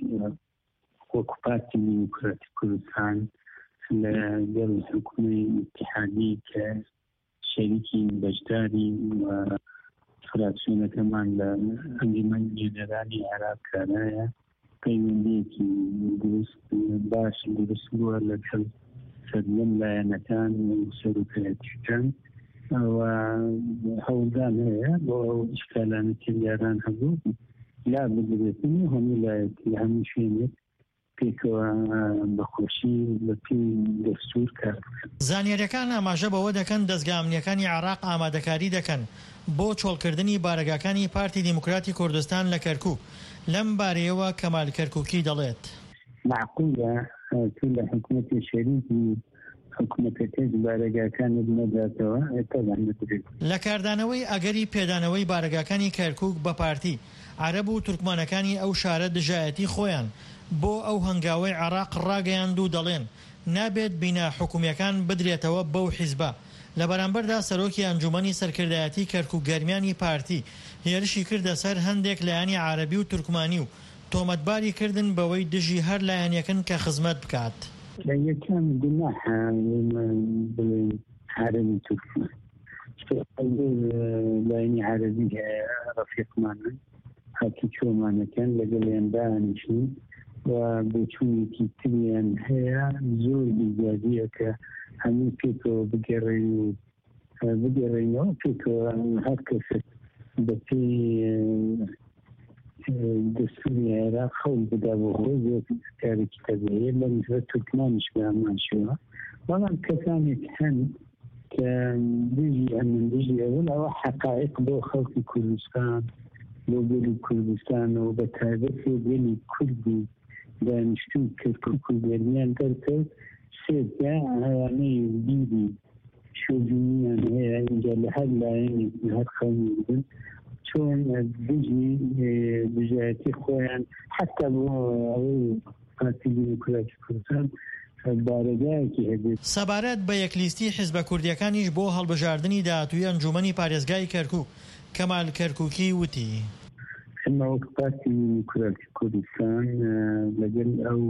[SPEAKER 16] وەکو پارتی دیموکراتی کوردستان لەگەڵ حکوومەتی ئیتیحادی کە شەریکی بەشداری فراکسیۆنەکەمان لە ئەنجومەنی جێنەرانی عێراق کارایە پەیوەندیەکی باش دروست بووە لەگەڵ سەردەم لایەنەکان و سەرۆکایەتیەکان ئەوە هەوڵدان هەیە بۆ ئەو ئیشکالانە کردیاران هەبوو لا بدرێتن و هەموو لایەتی لە هەموو شوێنێک پێکەوە بەخۆشی بە پێی دەستور کار بکەن.
[SPEAKER 15] زانیاریەکان ئاماژە بەوە دەکەن دەستگا ئەمنیەکانی عێراق ئامادەکاری دەکەن بۆ چۆڵکردنی بارگاکانی پارتی دیموکراتی کوردستان لە کەرکووک. لەم بارەیەوە کەمال کەرکووکی دەڵێت
[SPEAKER 16] معقولە تو لە حکوومەتی شەریکی حکوومەتەکەش بارگاکانت نەداتەوە ئێتەدان دەدرێت.
[SPEAKER 15] لە کاردانەوەی ئەگەری پێدانەوەی بارگاکانی کەرکووک بە پارتی عەرەب و تورکمانەکانی ئەو شارە دژایەتی خۆیان بۆ ئەو هەنگاوەی عێراق ڕاگەیاند و دەڵێن نابێت بینە حکوومیەکان بدرێتەوە بەو حیزبە. لە بەرامبەردا سەرۆکی ئەنجومەنی سەرکردایەتی کەرکووک گەرمیانی پارتی هێرشی کردە سەر هەندێک لایەنی عەرەبی و تورکمانی و تۆمەتباری کردن بەوەی دژی هەر لایەنیەکەن کە خزمەت بکات.
[SPEAKER 16] یەکەم گوناحە بڵێن عەرەبی تورکمان لایەنی عەرەبی ڕەفیقمانن هاتی چۆمانەکەن لەگەڵیان دانیشتین و بۆچوونێکی تریان هەیە زۆر بیزادیە کە هەموو پێکەوە بگەڕێنەوە پێکەوە هەر کەسێک بە پێی دەستوری عێراق خەوڵ بدا بۆ خۆی زۆر کارێکی تەبیعیە لە نسبەت تورکمانیش بە هەمان شێوە. بەڵام کەسانێک هەن کە دژی ئەمن دژی ئەوە حەقایق بۆ خەڵکی کوردستان بۆ گەلی کوردستانەوە بە تایبەتی گەلی کوردی دانیشتووی کەرکووک و گەرمیان دەرکەوت سێدا هەوانەی بیری شۆبینیان هەیە اینجا لە هەر لایەنێک هەر خەڵکی بن چۆن دژی دژایەتی خۆیان حتا بۆ ئەوەی پارتی دیموکراتی کوردستان بارگایەکی هەبێت.
[SPEAKER 15] سەبارەت بە یەکلیستی حیزبە کوردیەکانیش بۆ هەڵبژاردننی داهاتووی ئەنجومەنی پارێزگای کەرکووک کەمال کەرکووکی وتی
[SPEAKER 16] ئەمە وەک پارتی دیموکراتی کوردستان لەگەڵ ئەو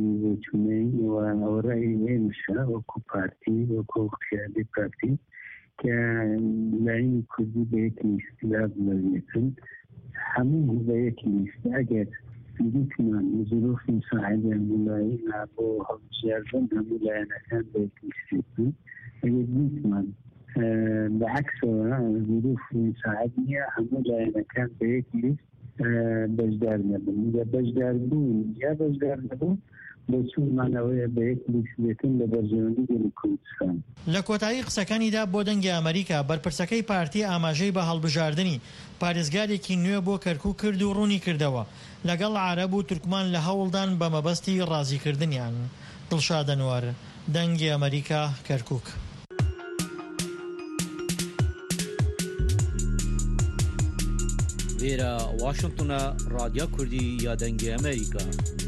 [SPEAKER 16] بۆچوونەی ئەوە ڕای ئێمەشە وەکو پارتی وەکو قیادەی پارتی کە لایەنی کوردی بە یەک لیست لا بڵێتن هەموو بە یەک لیست ئەگەر دیتمان ظروف مساعدة ملايين بۆ هەڵبژاردن هەموو لایەنەکان بە یەک لیستێتن ئەگەر دیتمان بعکسەوە ظروف مساعد نییە هەموو لایەنەکان بە یەک لیست بەشدار نەبن یا بەشدار بوون یا بەشدار نەبوون بۆ چوونمانەوەیە بە یەک لیستێتن لە بەرژەوەندی گەلی کوردستان.
[SPEAKER 15] لە کۆتایی قسەکانیدا بۆ دەنگی ئەمریکا بەرپرسەکەی پارتی ئاماژەی بە هەڵبژاردننی پارێزگارێکی نوێ بۆ کەرکووک کرد و ڕوونی کردەوە لەگەڵ عەرەب و تورکمان لە هەوڵدان بە مەبەستی ڕازیکردنیان. دڵشاد ئەنوار، دەنگی ئەمریکا، کەرکووک.
[SPEAKER 17] وێرە واشنگتنە رادیۆ کوردی یا دەنگی ئەمریکا.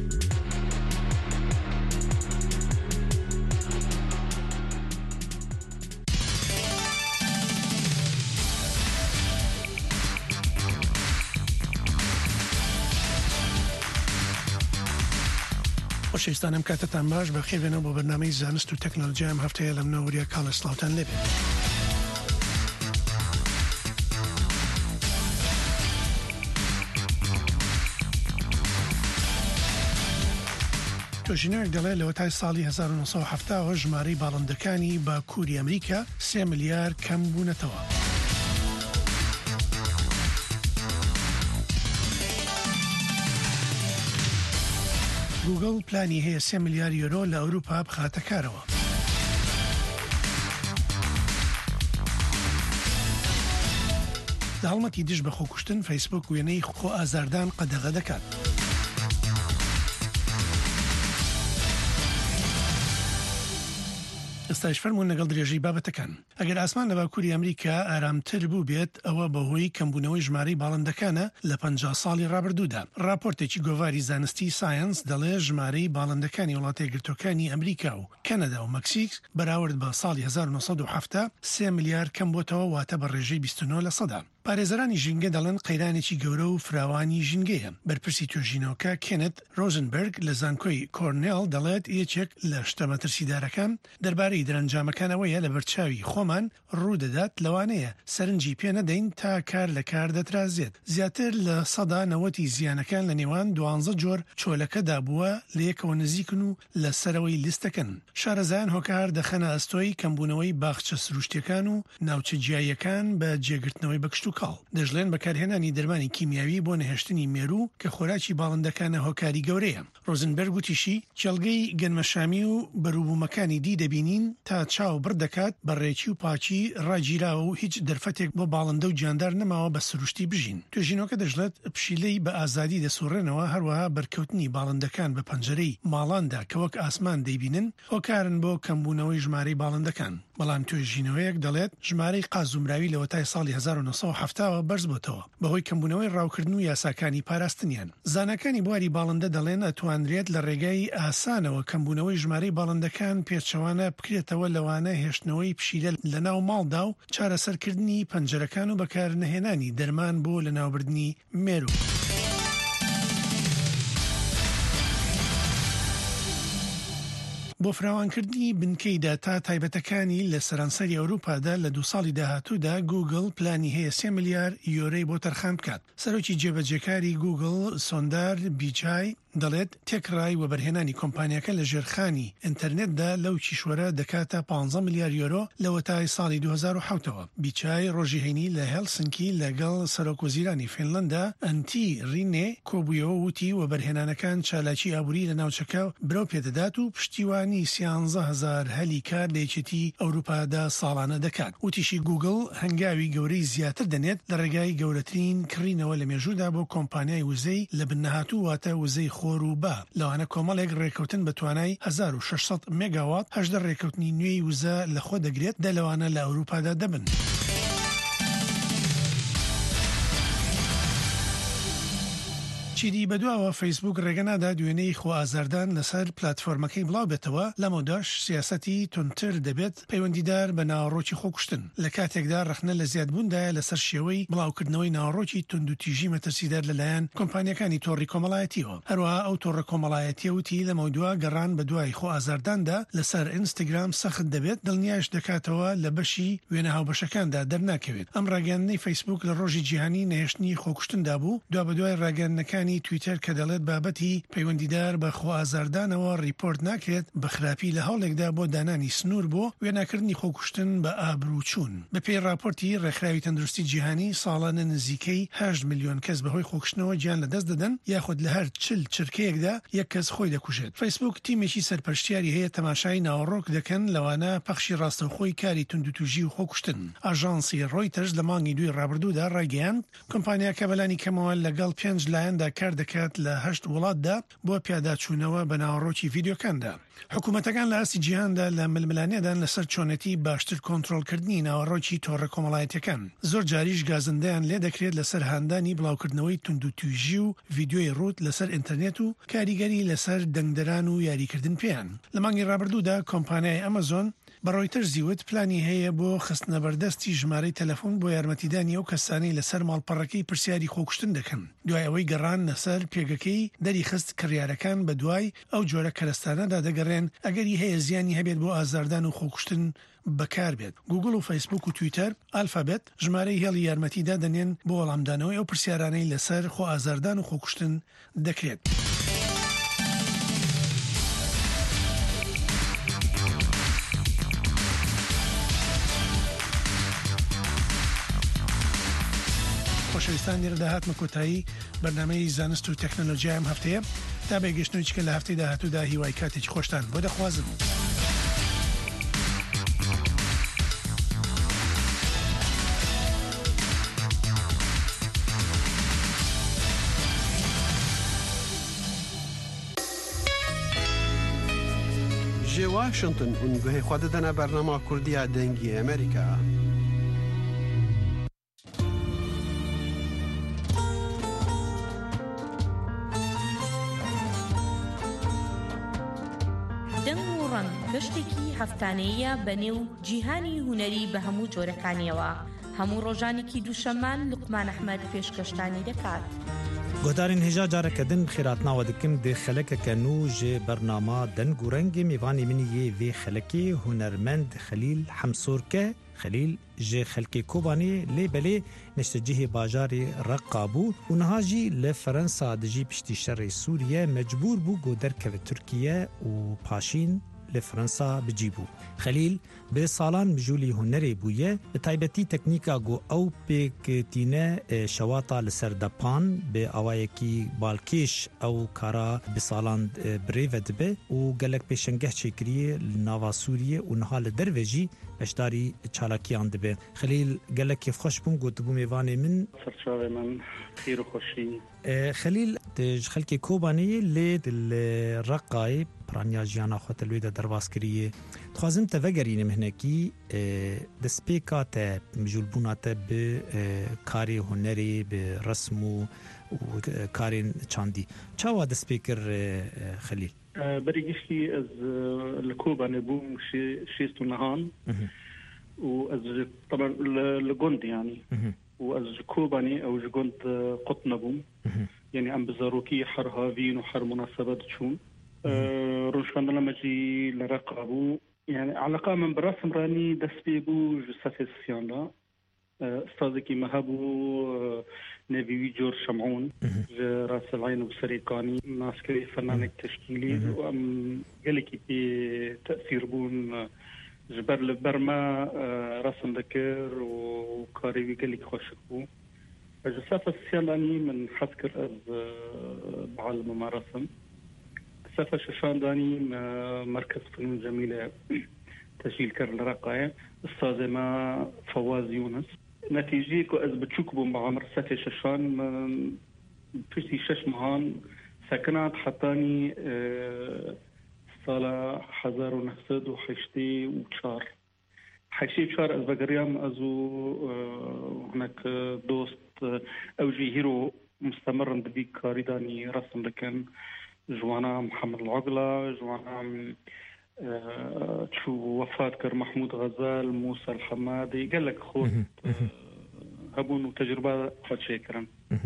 [SPEAKER 18] خۆشەویستانم کاتتان باش بەخێربێنەوە بۆ بەرنامەی زانست و تەکنۆلۆژیا ئەم هەفتەیە لە منەوەریە کاڵەسلااوتان لێبێت. توژینەوەک دەڵێت لەوە تای ساڵی 1970 ژمارەی باڵندەکانی باکووری ئەمریکا 3 ملیار کەم بوونەتەوە. گوگل پلانی هەیە 3 ملیار یۆرۆ لە ئەوروپا بخاتە کارەوە. لە هەڵمەتی دژ بە خۆکوشتن فەیسبوک وێنەی خۆ ئازاردان قەدەغە دەکات. ئێستاش فەرمونون لەگەڵ درێژەی بابەتەکان. ئەگەر ئاسمان لە باکووری ئەمریکا ئارامتر بوو بێت ئەوە بەهۆی کەمبوونەوەی ژمارەی باڵندەکانە لە 50 ساڵی ڕابردوودا. راپۆرتێکی گۆڤاری زانستی ساینس دەڵێ ژمارەی باڵندەکانی وڵاتە یەکگرتووەکانی ئەمریکا و کەنەدا و مەکسیک بەراورد بە ساڵی 1970 3 ملیار کەم بۆتەوە واتە بە ڕێژەی 29 لە سەدا. پارێزەرانی ژینگە دەڵێن قەیرانێکی گەورە و فراوانی ژینگەیە. بەرپرسی توێژینەوەکە کێنت ڕۆزنبرگ لە زانکۆی کۆرنێل دەڵێت یەکێک لە شتە مەترسیدارەکان دەربارەی دەرەنجامەکانەوەیە لە بەرچاوی خۆمان ڕوودەدات لەوانەیە سەرنجی پێ نەدەین تا کار لە کار دەترازێت. زیاتر لە سەدا 90 زیانەکان لە نێوان 12 جۆر چۆلەکەدا بووە لە یەکەوە نزیکن و لە سەرەوەی لیستەکەن. شارەزایان هۆکار دەخەنە ئەستۆی کەمبوونەوەی باخچە سروشتیەکان و ناوچە جیاییەکان بە جێگرتنەوەی بەکشت و کاڵ. دەژڵێن بەکارهێنانی دەرمانی کیمیاوی بۆ نەهێشتنی مێرو کە خۆراکی باڵندەکانە هۆکاری گەورەیە. ڕۆزنبەرگ وتیشی جەڵگەی گەنمەشامی و بەروبوومەکانی دی دەبینین تا چاو بردەکات بە ڕێکی و پاچی ڕاگیراوە و هیچ دەرفەتێک بۆ باڵندە و جاندار نەماوە بە سروشتی بژین. توێژینەوەکە دەژڵێت پشیلەی بە ئازادی دەسوڕێنەوە هەروەها بەرکەوتنی باڵندەکان بە پەنجەرەی ماڵاندا کە وەک ئاسمان دەیبینن هۆکارن بۆ کەمبوونەوەی ژمارەی باڵندەکان. بەڵام توێژینەوەیەک دەڵێت ژمارەی قازومراوی لەوە تای ساڵی 1970 بەرز بۆتەوە بەهۆی کەمبوونەوەی ڕاوکردن و یاساکانی پاراستنیان. زانەکانی بواری باڵندە دەڵێن ئەتوانرێت لە ڕێگای ئاسانەوە کەمبوونەوەی ژمارەی باڵندەکان پێچەوانە بکرێتەوە لەوانە هێشتنەوەی پشیلە لە ناو ماڵدا و چارەسەرکردنی پەنجەرەکان و بەکارنەهێنانی دەرمان بۆ لە ناوبردنی مێرو. بۆ فراوانکردنی بنکەی داتا تایبەتەکانی لە سەرانسەری ئەوروپادا لە 2 ساڵی داهاتوودا گوگل پلانی هەیە 3 ملیار یۆرۆی بۆ تەرخان بکات. سەرۆکی جێبەجێکاری گوگل سۆندار بیچای دەڵێت تێکڕای و بەرهێنانی کۆمپانیەکە لە ژێرخانی ئینتەرنێتدا لەو کیشوەرە دەکاتە 15 ملیار یۆرۆ لەوە تای ساڵی 2007ەوە. بیچای ڕۆژی هەینی لە هێلسنکی لەگەڵ سەرۆکوەزیرانی فینلەندا ئەنتی ڕینێ کۆبوویەوە وتی و بەرهێنانەکان چالاکی ئابووری لە ناوچەکە برەو پێدەدات و پشتیوانی 13,000 هەلی کار لە یەکێتی ئەوروپادا ساڵانە دەکات. وتیشی گوگل هەنگاوی گەورەی زیاتر دەنێت لە ڕێگای گەورەترین کڕینەوە لە مێژوودا بۆ کۆمپانیای وزەی لە بنەهاتوو واتە وزەی خۆر و با. لەوانە کۆمەڵێک ڕێکەوتن بە توانای 1600 مێگاوات 18 ڕێکەوتنی نوێی وزە لە خۆ دەگرێت دەلەوانە لە ئەوروپادا دەبن. چیدی بەدواوە فیسبوک ڕێگەنادا دوێنەی خۆ ئازاردان لەسەر پلتفۆرمەکەی بڵاو بێتەوە لەمەداش سیاسەتی تونتر دەبێت پەیوەندیدار بە ناوەڕۆکی خۆکوشتن لە کاتێکدا رەخنە لە زیادبووندایە لەسەر شێوەی بڵاوکردنەوەی ناوەڕۆکی تونند و تیژی مەترسیدار لەلایەن کۆمپانیەکانی تۆڕی کۆمەڵایەتیەوە. هەروەها ئەو تۆڕە کۆمەڵایەتیە وتی لە مەودووە گەڕان بە دوای خۆ ئازارداندا لەسەر ئینستاگرام سەخت دەبێت دڵنیاش دەکاتەوە لە بەشی وێنە هاوبەشەکاندا دەرناکەوێت. ئەم ڕاگەاندنەی فیسبوک لە ڕۆژی جیهانی نەهێشتنی خۆکوشتندا بوو دوا بەدوای ڕاگەاندنەکانی تویتر کە دەڵێت بابەتی پەیوەندیدار بە خۆ ئازاردانەوە ریپۆرت ناکرێت بە خراپی لە هەوڵێکدا بۆ دانانی سنوور بۆ وێناکردنی خۆکوشتن بە ئابروچوون. بەپێی راپۆرتی ڕێکخراوی تەندروستی جیهانی ساڵانە نزیکەی 8 ملیۆن کەس بەهۆی خۆکشتنەوە گیان لەدەست دەدەن یاخود لە هەر 40 چرکەیەکدا یەک کەس خۆی دەکوژێت. فیسبوک تیمێکی سەرپەرشتیاری هەیە تەماشای ناوەڕۆک دەکەن لەوانە پەخشی ڕاستەوخۆی کاری توندوتوژی و خۆکوشتن. ئاژانسی ڕۆیتەرز لە مانگی دوی ڕابردوودا ڕاگەیاند کۆمپانیاکە بەلانی کەمەوە لەگەڵ 5 لایەندا کار دەکات لە 8 وڵاتدا بۆ پیاداچوونەوە بە ناوەڕۆکی ڤیدیۆکاندا. حکوومەتەکان لە ئاستی جیهاندا لە ململانێدان لەسەر چۆنەتی باشتر کۆنتڕۆلکردنی ناوەڕۆکی تۆڕە کۆمەڵایەتیەکان. زۆر جاریش گازندەیان لێ دەکرێت لەسەر هاندانی بڵاوکردنەوەی توندوتوژی و ڤیدیۆی ڕوت لەسەر ئینتەرنێت و کاریگەری لەسەر دەنگدەران و یاریکردن پێیان. لە مانگی ڕابردوودا کۆمپانیای ئەمازۆن بە ڕۆیتەرز زیوت پلانی هەیە بۆ خستنە بەردەستی ژمارەی تەلەفۆن بۆ یارمەتیدانی ئەو کەسانەی لەسەر ماڵپەڕەکەی پرسیاری خۆکوشتن دەکەن. دوای ئەوەی گەڕان لەسەر پێگەکەی دەری خست کڕیارەکان بە دوای ئەو جۆرە کەرەستانەدا دەگەڕێن ئەگەری هەیە زیانی هەبێت بۆ ئازاردان و خۆکوشتن بەکار بێت. گوگل و فیسبوک و تویتر ئالفابێت ژمارەی هێڵی یارمەتیدا دەنێن بۆ وەڵامدانەوەی ئەو پرسیارانەی لەسەر خۆ ئازاردان و خۆکوشتن دەکرێت. خۆشەویستان لێرەدا هاتمە کۆتایی بەرنامەی زانست و تەکنۆلۆژیا ئەم هەفتەیە تا بێگەشتنەوەی کە لە هەفتەی داهاتوودا هیوای کاتێکی خۆشتان بۆ دەخوازم.
[SPEAKER 6] جێ واشنگتن هون گوهەی خوا دەدەنە بەرنامە کوردیە دەنگی ئەمریکا.
[SPEAKER 19] گەشتێکی هەفتانەیە بە نێو جیهانی هونەری بە هەموو جۆرەکانیەوە هەموو ڕۆژانێکی دووشەمان لوقمان ئەحمەد پێشکەشتانی دەکات.
[SPEAKER 7] گۆدارین هێژا جارەکەدن خێراتناوە دکم دێ خەلەکەکە نو ژێ بەرنامە دەنگ و ڕەنگی میوانی منی یێ vê خەلەکێ هونەرمەند خەلیل حەمسۆرکە خەلیل ژێ خەلکێ کۆبانێ لێ بەلێ نشتەجیهê باژارê Reqqa bû û niha jî li Ferensa dijî piştî şerê Sûriye mecbûr bû got derkeve Tirkiye û paşîn li Fransa bicîbû. Xelîl bi salan mijûlî hunerê bûye bi taybetî teknîka got ew pêketîne şewata li ser depan bi awayekî balkêş ew kara bi salan birêve dibe û gelek pêşengeh çêkiriye li nava Sûriye û niha li derve jî beşdarî çalakiyan dibe. Xelîl gelek kêfxweş bûn gotibû mêvanê min
[SPEAKER 20] serçavê min xîr û xweşî.
[SPEAKER 7] Xelîl ji xelkê Kobaniyê lê li Reqqayê piraniya jiyana xwe te lê de derbas kiriye. Dixwazim te vegerînim hinekî destpêka te mijûlbûna te bi karê hunerê bi resm û karên çandî. Çawa destpê kir Xelîl?
[SPEAKER 20] Berî giştî ez li Kobanê bûm şêst û nihan û ez taban li gund yanî û ez ji Kobanê ew ji gund qut nebûm. Yani em bi zarokî her havîn û her münasebet diçûn. Rojxandina me jî li Reqqa bû. Yani eleqa min bi resm ranî dest pê bû ji sefê siyan da. Stazekî me hebû nevî wî Cor Şemûn ji Raselîn û Serêkanî naskirê fenanek teşkîlî û em gelekî pê tesîr bûn ji ber li ber me resm dikir û karê wî gelekî xweşik bû. Ji sefê siyan danî min hez kir ez bialîma resm. سفر ششانداني مركز فنون جميلة تسجيل كر الرقاية استاذ ما فواز يونس نتيجي كو از بتشوكبو مع عمر سفر ششان بشتي شش مهان سكنات حطاني صالة حزار ونفسد وحشتي وشار حشي بشار از بقريام ازو هناك دوست اوجي هيرو مستمرا دبي كارداني رسم لكن جوانا محمد العقلة جوانا تشو وفاة كر محمود غزال موسى الحمادي قال لك خود هبون وتجربة خد شكرا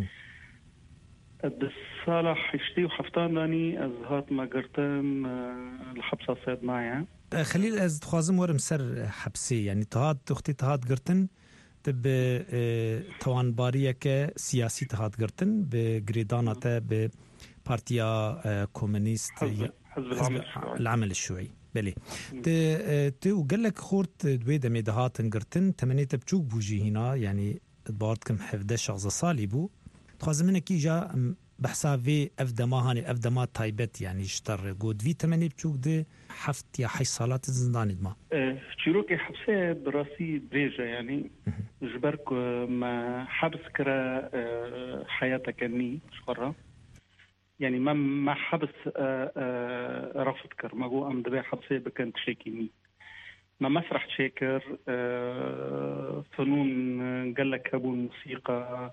[SPEAKER 20] الصالح يشتي وحفتان داني أزهات ما قرتن الحبسة صيد معي
[SPEAKER 7] خليل از تخوازم ورم سر حبسي يعني تهاد تختي تهاد قرتن تب توانبارية كسياسي تهاد قرتن بقريدانة ببارتيا كومونيست حزب العمل الشيوعي بلي وقال لك خورت دويدة ميدهات انقرتن تمنيت بتشوك بوجي هنا يعني تبارتكم حفظة شخص صالي بو تخوازم منك جا بحسا في افدما هاني افدما تايبت يعني اشتر قود في تمني بتشوك دي حفت يا حي صالات الزندان دما
[SPEAKER 20] شروكي حبسة براسي بريجة يعني جبرك ما حبس كرا حياتك اني شخرة يعني ما حبس رفض كر ما هو ام دبي حبسة بكن تشيكيني ما مسرح تشيكر فنون قال لك ابو الموسيقى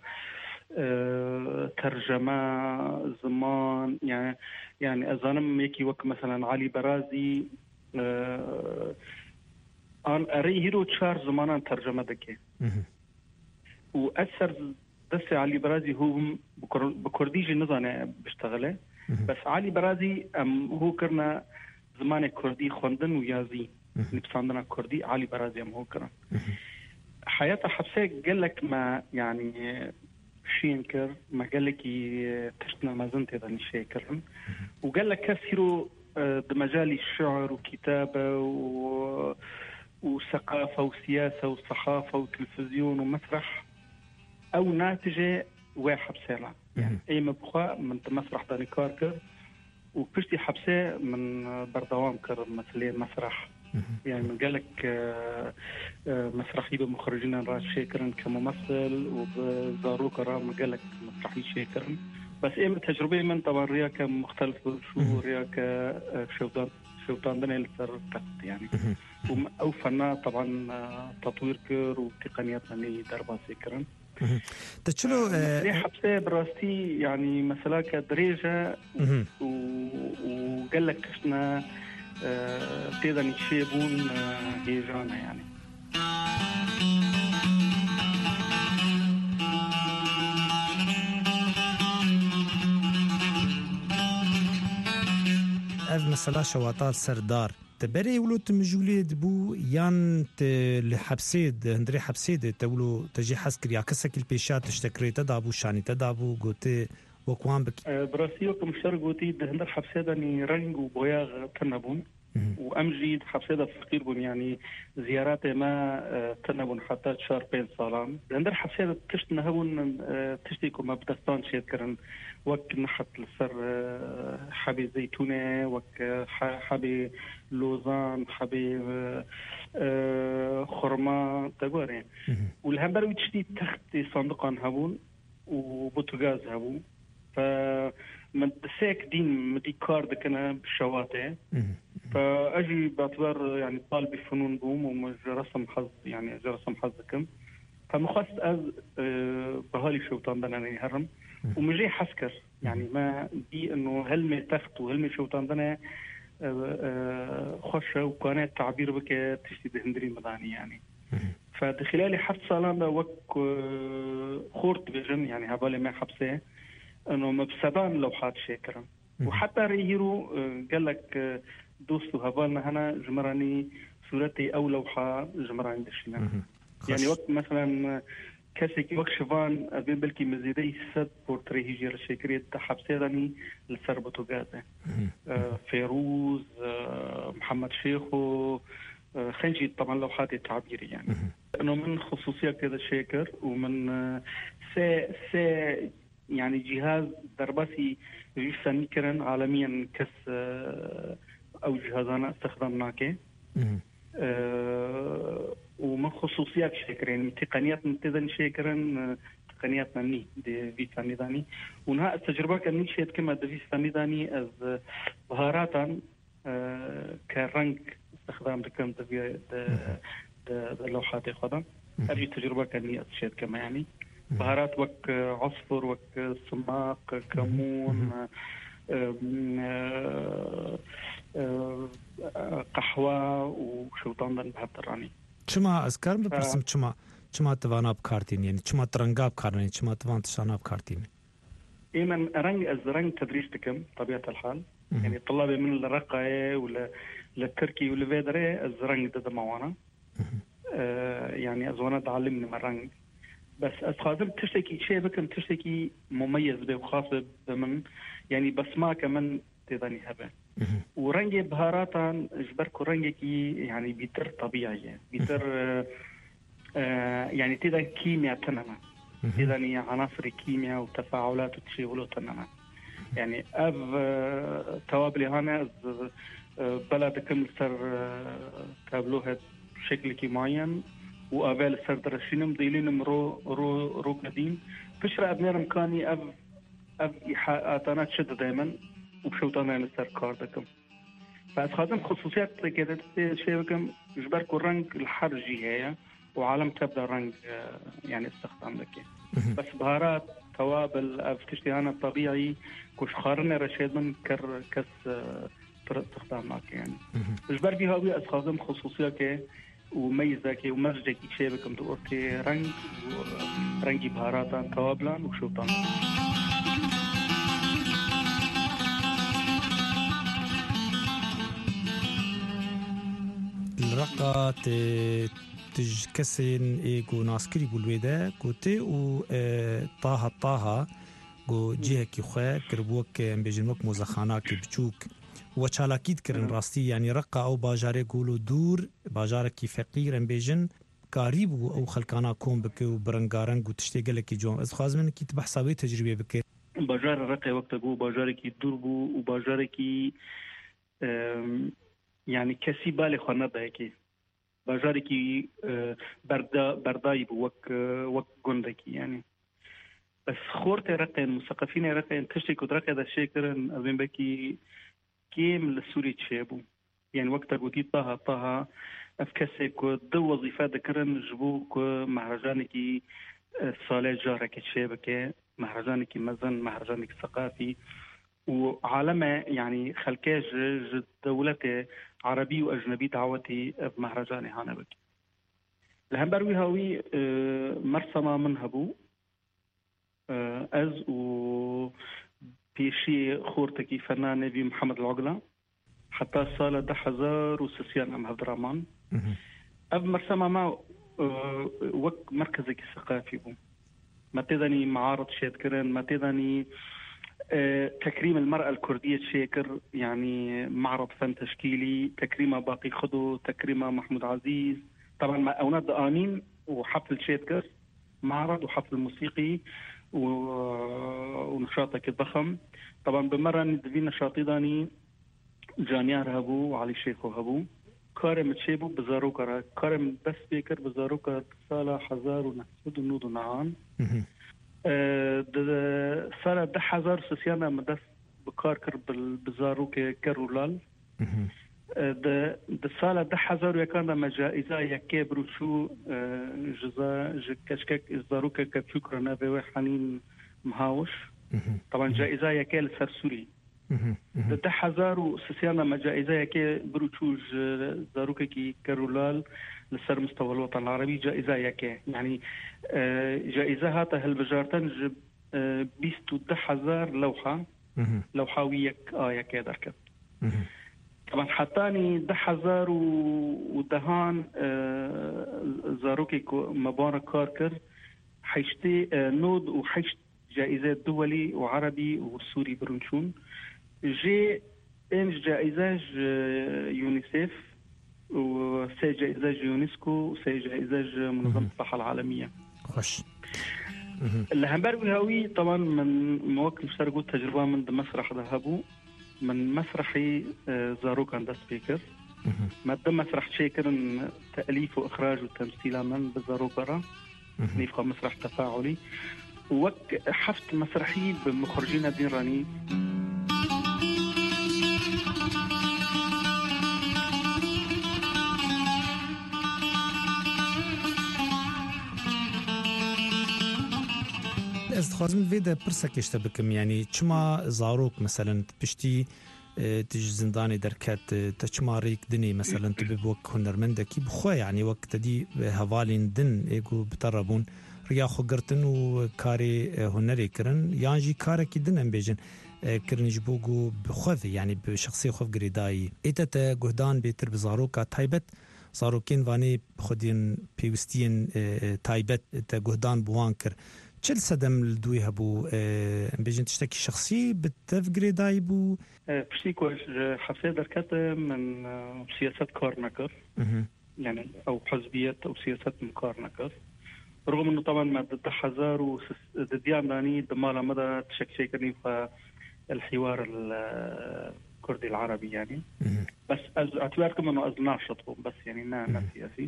[SPEAKER 20] ترجمة زمان يعني أظن يكي وقت مثلا علي برازي أن أري هيرو تشار زمانا ترجمة دكي وأثر دس علي برازي هو بكرديجي نظانة بيشتغله بس علي برازي هو كرنا زمان كردي خوندن ويازي نبصاندنا كردي علي برازي هو كرنا حياة حبسة قال لك ما يعني شينكر ما قال لك تشتنا ما زنت هذا الشيكر وقال لك كثيروا بمجال الشعر وكتابة وثقافة وسياسة وصحافة وتلفزيون ومسرح أو ناتجة واحد سنة يعني أي مبخاء من مسرح داني كاركر وبشتي حبسة من بردوام كر مثلين مسرح يعني من قال لك مسرحي بمخرجين راس شاكرا كممثل وبزاروك رام قال لك مسرحي شاكرا بس ايه تجربه من طبعا رياك مختلفه شو رياك شوطان دنا السر يعني او فنان طبعا تطوير كر وتقنيات اني دربا شاكرا
[SPEAKER 7] تشلو
[SPEAKER 20] حبسه براستي يعني مثلا كدريجه وقال لك شنا تيدا نشيبون هيجانا يعني
[SPEAKER 7] اف مثلا شواطال سردار تبري ولو تمجولي دبو يان لحبسيد هندري حبسيد تولو تجي حسكر يا كسك البيشات تشتكري تدابو شاني تدابو قوتي وكوان بك
[SPEAKER 20] براسيوكم شرقوتي دهندر حبسيداني رنج وبوياغ تنبون وأمجيد حبسيدة فقير بون يعني زيارات ما تنبون حتى شهر بين صالان دهندر حبسيدة تشت نهبون تشتيكو ما بدستان شيكرن وك نحت لسر حبي زيتونة وك حبي لوزان حبي خرما تقولين والهمبر ويتشتي تختي صندوقان هبون وبوتوغاز هبون من ساك دين مدي كارد كنا بالشواتع فأجي باعتبار يعني طالب فنون بوم ومجرسم حظ يعني جرسم حظكم فمخصص از بهالي شوطان دنا يهرم ومجي حسكر يعني ما دي انه هلمي تخت وهلمي شوطان دنا خشه وكانت تعبير بك تشتي دهندري مداني يعني فدخلالي حبس صالان وك خورت بجن يعني هبالي ما حبسه انه مبسبان لوحات شاكرا وحتى ريهيرو قال لك دوستو هبالنا هنا جمراني صورتي او لوحه جمراني دشنا يعني وقت مثلا كاسيكي وقت شفان ابي بلكي مزيدي سد بورتري هيجر شاكريت حبسيداني لسربتو غازه فيروز محمد شيخو خنجي طبعا لوحات التعبيري يعني انه من خصوصيات كذا شاكر ومن سي يعني جهاز درباسي يفني كرن عالميا كس او جهازنا استخدمناك ومن خصوصيات شاكرين تقنيات نتذن شاكرن تقنيات مني دي في فني داني ونها التجربه كان شيء كما دي فني داني از بهاراتا كرنج استخدام دكم دي اللوحات خدام هذه التجربه كان شيء كما يعني بهارات وك عصفر وك سماق كمون قهوة وشوطان دن بهدراني
[SPEAKER 7] چما أذكر بپرسم چما توانا بكارتين يعني چما ترنگا بكارتين چما توان تشانا بكارتين
[SPEAKER 20] إيمن رنگ تدريس تكم طبيعة الحال يعني طلابي من الرقاية ولا للتركي ولا فيدري الزرنج ده معانا يعني أزوانا تعلمني من الرنج بس أتخاذم تشتكي شيء بكم تشتكي مميز به وخاص بمن يعني بس ما كمان تداني هبه ورنجي بهاراتا جبركو رنجي يعني بيتر طبيعي بيتر يعني تداني كيمياء تنما تداني عناصر كيمياء وتفاعلات وتشغلوا تنما يعني توابلي هنا بلدكم سر تابلوها بشكل معين وقابل سر درشينم ديلينم رو قديم فشرة أبنير مكاني إيحاءاتنا تشد دائما وبشوطانا نسر كاردكم فأتخاذم خصوصيات كده شيء جبركو الرنج الحرجي هي وعالم تبدأ الرنج يعني استخدام لك بس بهارات توابل أفتشتي أنا طبيعي كوش خارنة رشيد من كس استخدام لك يعني جبركي هاوي أتخاذم خصوصية وميزة كي ومرجة كي شيء بكم تقولتي رنجي بهارات توابلان وشوطان
[SPEAKER 7] الرقة تجكسين إيجو ناسكري بالويدا كوتي و طاها جو جهة كي خواه كربوك بيجنوك موزخانا كي بچوك وچالاكيد كرن راستي يعني رقة أو باجاري قولو دور باجاري كي فقير بيجن قريب أو خلقانا كوم بكي وبرنگارنگ وتشتيقل كي جوام از خواز من كي تبحثاوي تجربة بكي
[SPEAKER 20] باجار رقة وقت قو باجاري كي دور بو وباجاري كي يعني كسي بالي خوانا باكي باجاري كي برداي بو وك قندكي يعني بس خورت رقة المثقفين رقة تشتكو رقة دا شكرن أبين بكي كيم للسوري تشابو يعني وقت قوتي طه أفكسك دو وظيفة ذكرن جبوك مهرجانكي صالح جارك تشابك مهرجانكي مزن مهرجانك ثقافي وعالمه يعني خلكاج دولته عربي وأجنبي دعوتي بمهرجاني هانا بك لهم بروي هاوي مرسمة من هبو أز و بيشي خورتكي فنان نبي محمد العقلة حتى صالة 10,000 عم عبد الرحمن أب مرسمة ما وك مركزك الثقافي بو ما تدني معارض شيكرن ما تدني تكريم المرأة الكردية شيكر يعني معرض فن تشكيلي تكريمة باقي خدو تكريمة محمود عزيز طبعا ما أوناد آمين وحفل شيكر معرض وحفل موسيقي ونشاطك الضخم طبعا بمرة ندبي نشاطي داني جانيار هبو وعلي شيخو هبو كارم تشيبو بزاروكا كارم بس بيكر بزاروكا صالة حزار ونحسد ونود ونعان صالة 10,000 سيانا مدس بكاركر بزاروكا كرولال ده صالة 10,000 يكان مجائزة يكي بروشو جزا كشكك الزاروكا كفكرنا بوي حنين مهاوش طبعا جائزة يكي لسرسوري ده 10,000 سيانا مجائزة يكي بروشو زاروكا كي كرولال لسر مستوى الوطن العربي جائزة يكي يعني جائزة هاتا هالبجارتن جب 10,000 لوحة ويك يكي دركت طبعا حتاني 10,000 ودهان زاروكي مبارك كاركر حيشتي نود وحيشت جائزات دولي وعربي وسوري برنشون جي انج جائزة يونيسيف وسي جائزة يونسكو وسي جائزة منظمة الصحة العالمية
[SPEAKER 7] خوش
[SPEAKER 20] الهمبر والهوي طبعا من مواقف سرقوا تجربة من مسرح ذهبوا من مسرحي زاروك عند سبيكر مادة مسرح شيكر تأليف وإخراج وتمثيل من بزاروكرا تأليف مسرح تفاعلي وك حفت مسرحي بمخرجين الدين راني
[SPEAKER 7] از خوازم ویده پرسه کشته بکم یعنی چما زاروک مثلا پشتی تج زندانی درکت تچما ریک دنی مثلا تبی بوک هنرمندکی بخواه یعنی وقت دی هوالین دن ایگو بتربون ریا خو گرتن و کاری هنری کرن یانجی کاری کی دنم بیجن کرنج بوگو بخواه یعنی به شخصی خوف گریدایی ایتا تا گهدان بیتر بزاروکا تایبت زاروکین وانی خودین پیوستین تایبت تا گهدان بوان کر چل صدم لدوی هبو بیجن تشتکی شخصی بتف گریدایی بو
[SPEAKER 20] بشتي كويس حفية دركت من سياسات كارنكر يعني أو حزبية أو سياسات مكارنكر رغم أنه طبعا ما ضد حزار وضديان داني دمالا مدى تشكشيكني فالحوار الكردي العربي يعني بس اعتباركم أنه أز ناشط بس يعني نا سياسي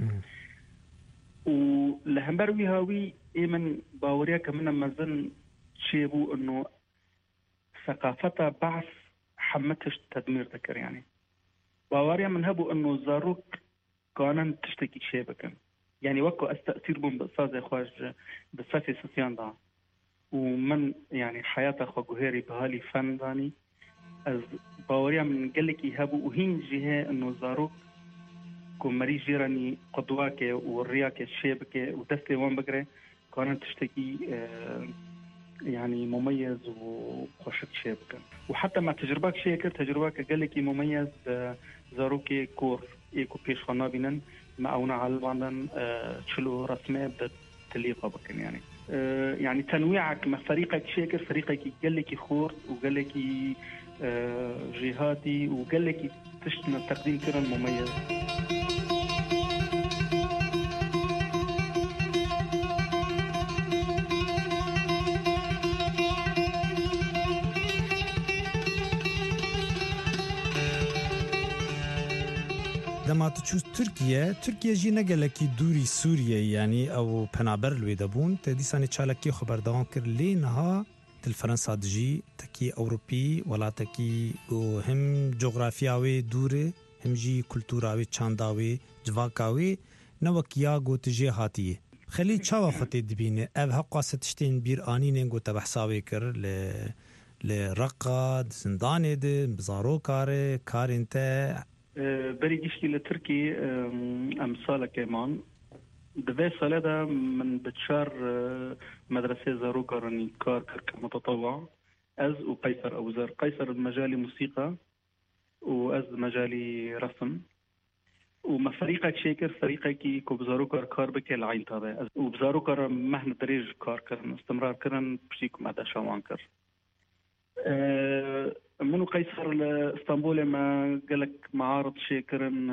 [SPEAKER 20] ولهمبروي هاوي إيمن باوريا كمنا مازن شيبو أنه ثقافة بعث حمتش تدمير ذكر يعني باوريا من هبو انه زاروك كانن تشتكي شيبكن يعني وكو استأثير بهم بأستاذ اخواج بصفي سسيان دا ومن يعني حياة اخوا جوهري بهالي فن داني از باوريا من قلك يهبو وهين جهة انه زاروك كو مري جيراني قدواك ورياك الشيبك ودستي وان بقري كانن تشتكي يعني مميز وخشت شيبك وحتى مع تجربك شيكر تجربك قال لك مميز زاروكي كور ايكو بيش خنابينن معونا على بعضن تشلو رسمه بتليقه بكن يعني يعني تنويعك مع فريقك شيكر فريقك قال لك خور وقال لك جهاتي وقال لك تشتنا تقديم كرن مميز
[SPEAKER 7] لما تشوف تركيا جي نقلكي دوري سوريا يعني او بنابر الويدابون تدي ساني تشالكي خبر داون كر لينها الفرنسا دجي تكي اوروبي ولا تكي هم جغرافياوي دوره هم جي كولتوراوي تشانداوي جواكاوي نوكيا جو تجي هاتيه خلي تشاوا خطي دبينه اف حقا ستشتين بير انين جو تبحساوي كر لرقاد زندانه د بزارو كارنته
[SPEAKER 20] بري جيشتي لتركي أمثال كمان دفاع سالة من بتشار مدرسة زاروكا راني كار كمتطوع أز وقيصر أو زر قيصر مجالي موسيقى وأز مجالي رسم وما فريقك شاكر فريقك كو بزاروكا كار بك العين تابع وبزاروكا مهنة دريج كار كرن استمرار كرن بشيكم هذا شوانكر منو قيصر لإسطنبول ما قالك معارض شاكرن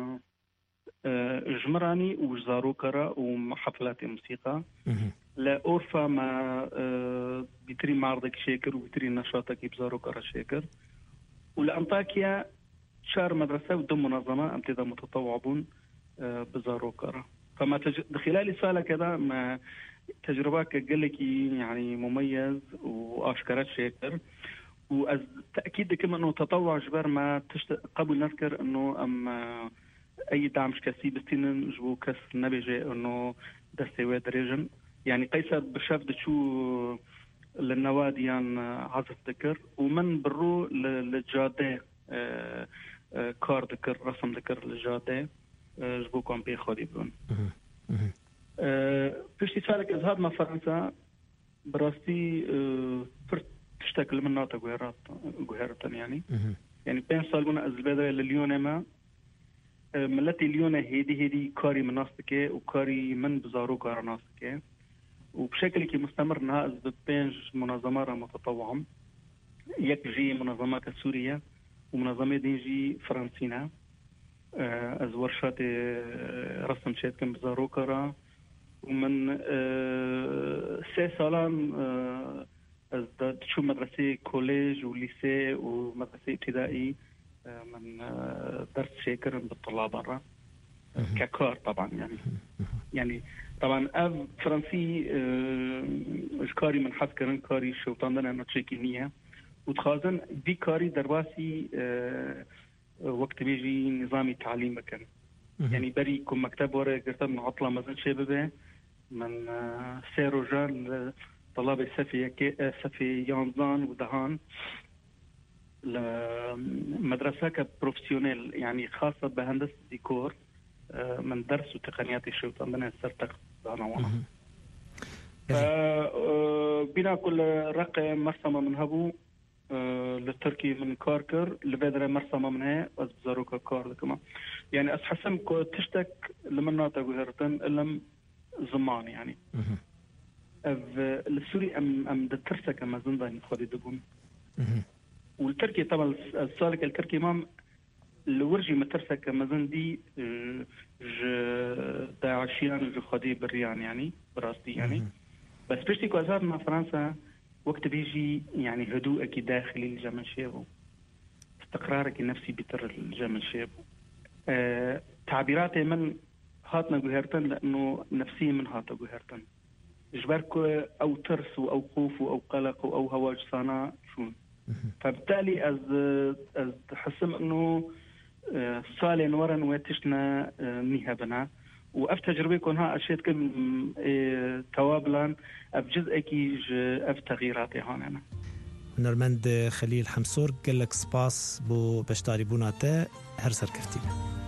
[SPEAKER 20] جمراني وزاروكرا وحفلات موسيقى لا أورفا ما بيتري معرضك شاكر وبيتري نشاطك بزاروكرا شاكر ولأنطاكيا شار مدرسة ودم منظمة امتدى متطوعون بزاروكرا فما خلال سالة كذا ما تجربك قالك يعني مميز وأشكرت شاكر وتأكيد كما أنه تطوع جبر ما قبل نذكر أنه أي دعم شكاسي بستين جبو كاس نبيجي أنه دستوى دريجن يعني قيصر بشافد شو للنوادي يعني عزف ذكر ومن برو للجادة كار ذكر رسم ذكر للجادة جبو كون بيخودي بلون بشتي سالك إذهاب مع فرنسا براستي فرت تشتكل من ناطق جوهرتن يعني بين صالونا أزبادة لليون ما ملتي اليون هيدي كاري مناستك وكاري من بزارو كار ناستك وبشكل كي مستمر نها أزباد بينج منظمات متطوعة يكجي منظمات سوريا ومنظمة دينجي فرنسينا از ورشات رسم شيت كم بزارو كارا ومن 3 سالان از شو مدرسة كوليج وليسي ومدرسة ابتدائي من درس شاكر بالطلاب برا ككار طبعا يعني طبعا أب فرنسي كاري من حد كرن كاري شوطان دنا نتشكي نية وتخازن دي كاري دراسي وقت بيجي نظامي تعليم مكان يعني بري كم مكتب ورا قرطان عطلة مازال شبابه من 3 رجال طلابة صفي يانزان ودهان لمدرسة كبروفيسيونيل يعني خاصة بهندسة ديكور من درس وتقنيات الشوط عندنا سرتق دهنا بنا كل رقم مرسمة من هبو للتركي من كاركر لبدر مرسمة منها وزبزاروكا كار كمان يعني أسحسم تشتك لمن تقولهرتن إلا زمان يعني السوري أم دترسك أما زندان خدي دقون والتركي طبعا السالك التركي مام الورجي مترسك أما زندي داعشيان خدي بريان يعني براستي يعني بس بيشتي كوازار مع فرنسا وقت بيجي يعني هدوءك داخلي الجمل شيبو استقرارك النفسي بيتر الجمل شيبو تعبيراتي من هاتنا جوهرتن لأنه نفسي من هاتا جوهرتن إجبارك أو ترس أو خوف أو قلق أو هواج صانا شون فبالتالي أز حسم أنه صالي نورا ويتشنا نيها وأف تجربيكم ها أشياء كم توابلا أف جزء كيج أف تغييراتي هون أنا
[SPEAKER 7] هنرمند خليل حمصور قال لك سباس بو بشتاري بوناتا هرسر كفتينا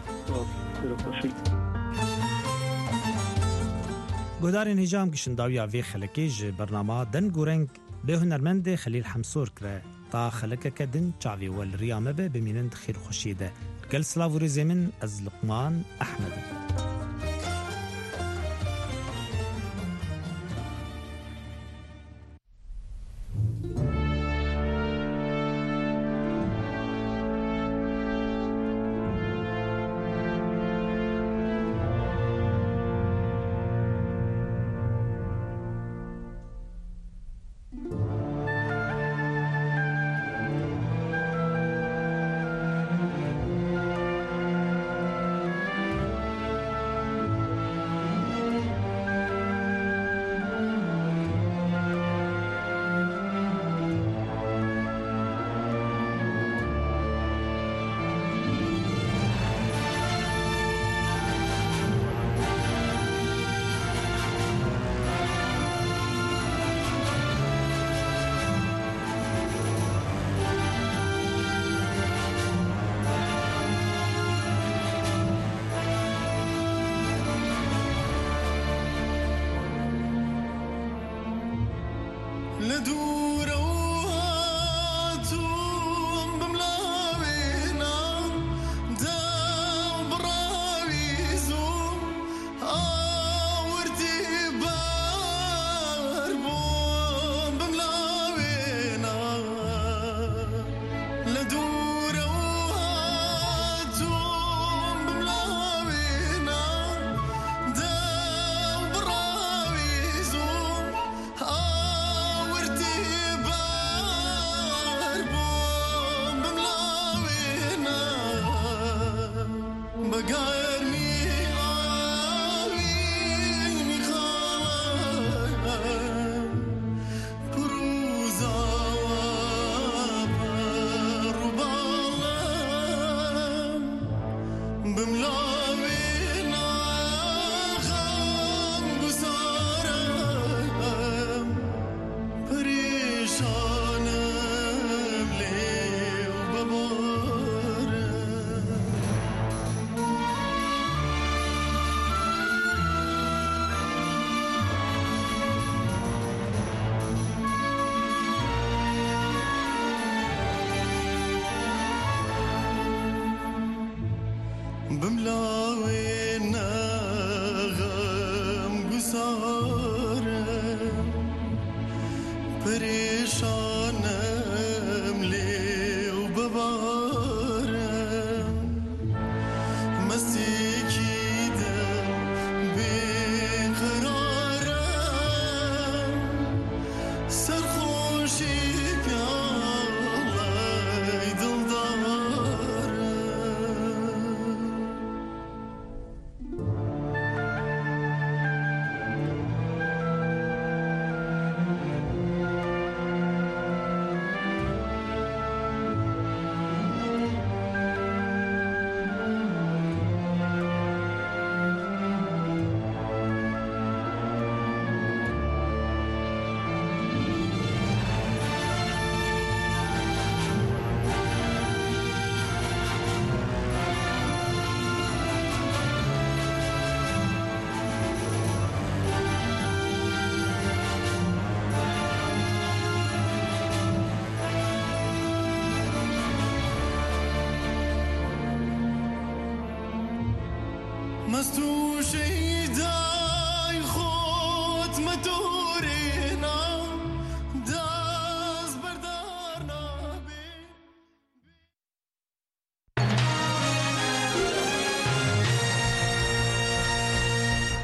[SPEAKER 7] گودارین هجام گشنداویا وی خلکیج برنامه دن گورنگ به هنرمند خلیل حمصور کرا تا خلک کدن چاوی ول ریامه به بمینند خیر خوشیده گل سلاوری زمین از لقمان احمد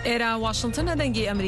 [SPEAKER 1] إيرا واشنطن دنجي أمريكا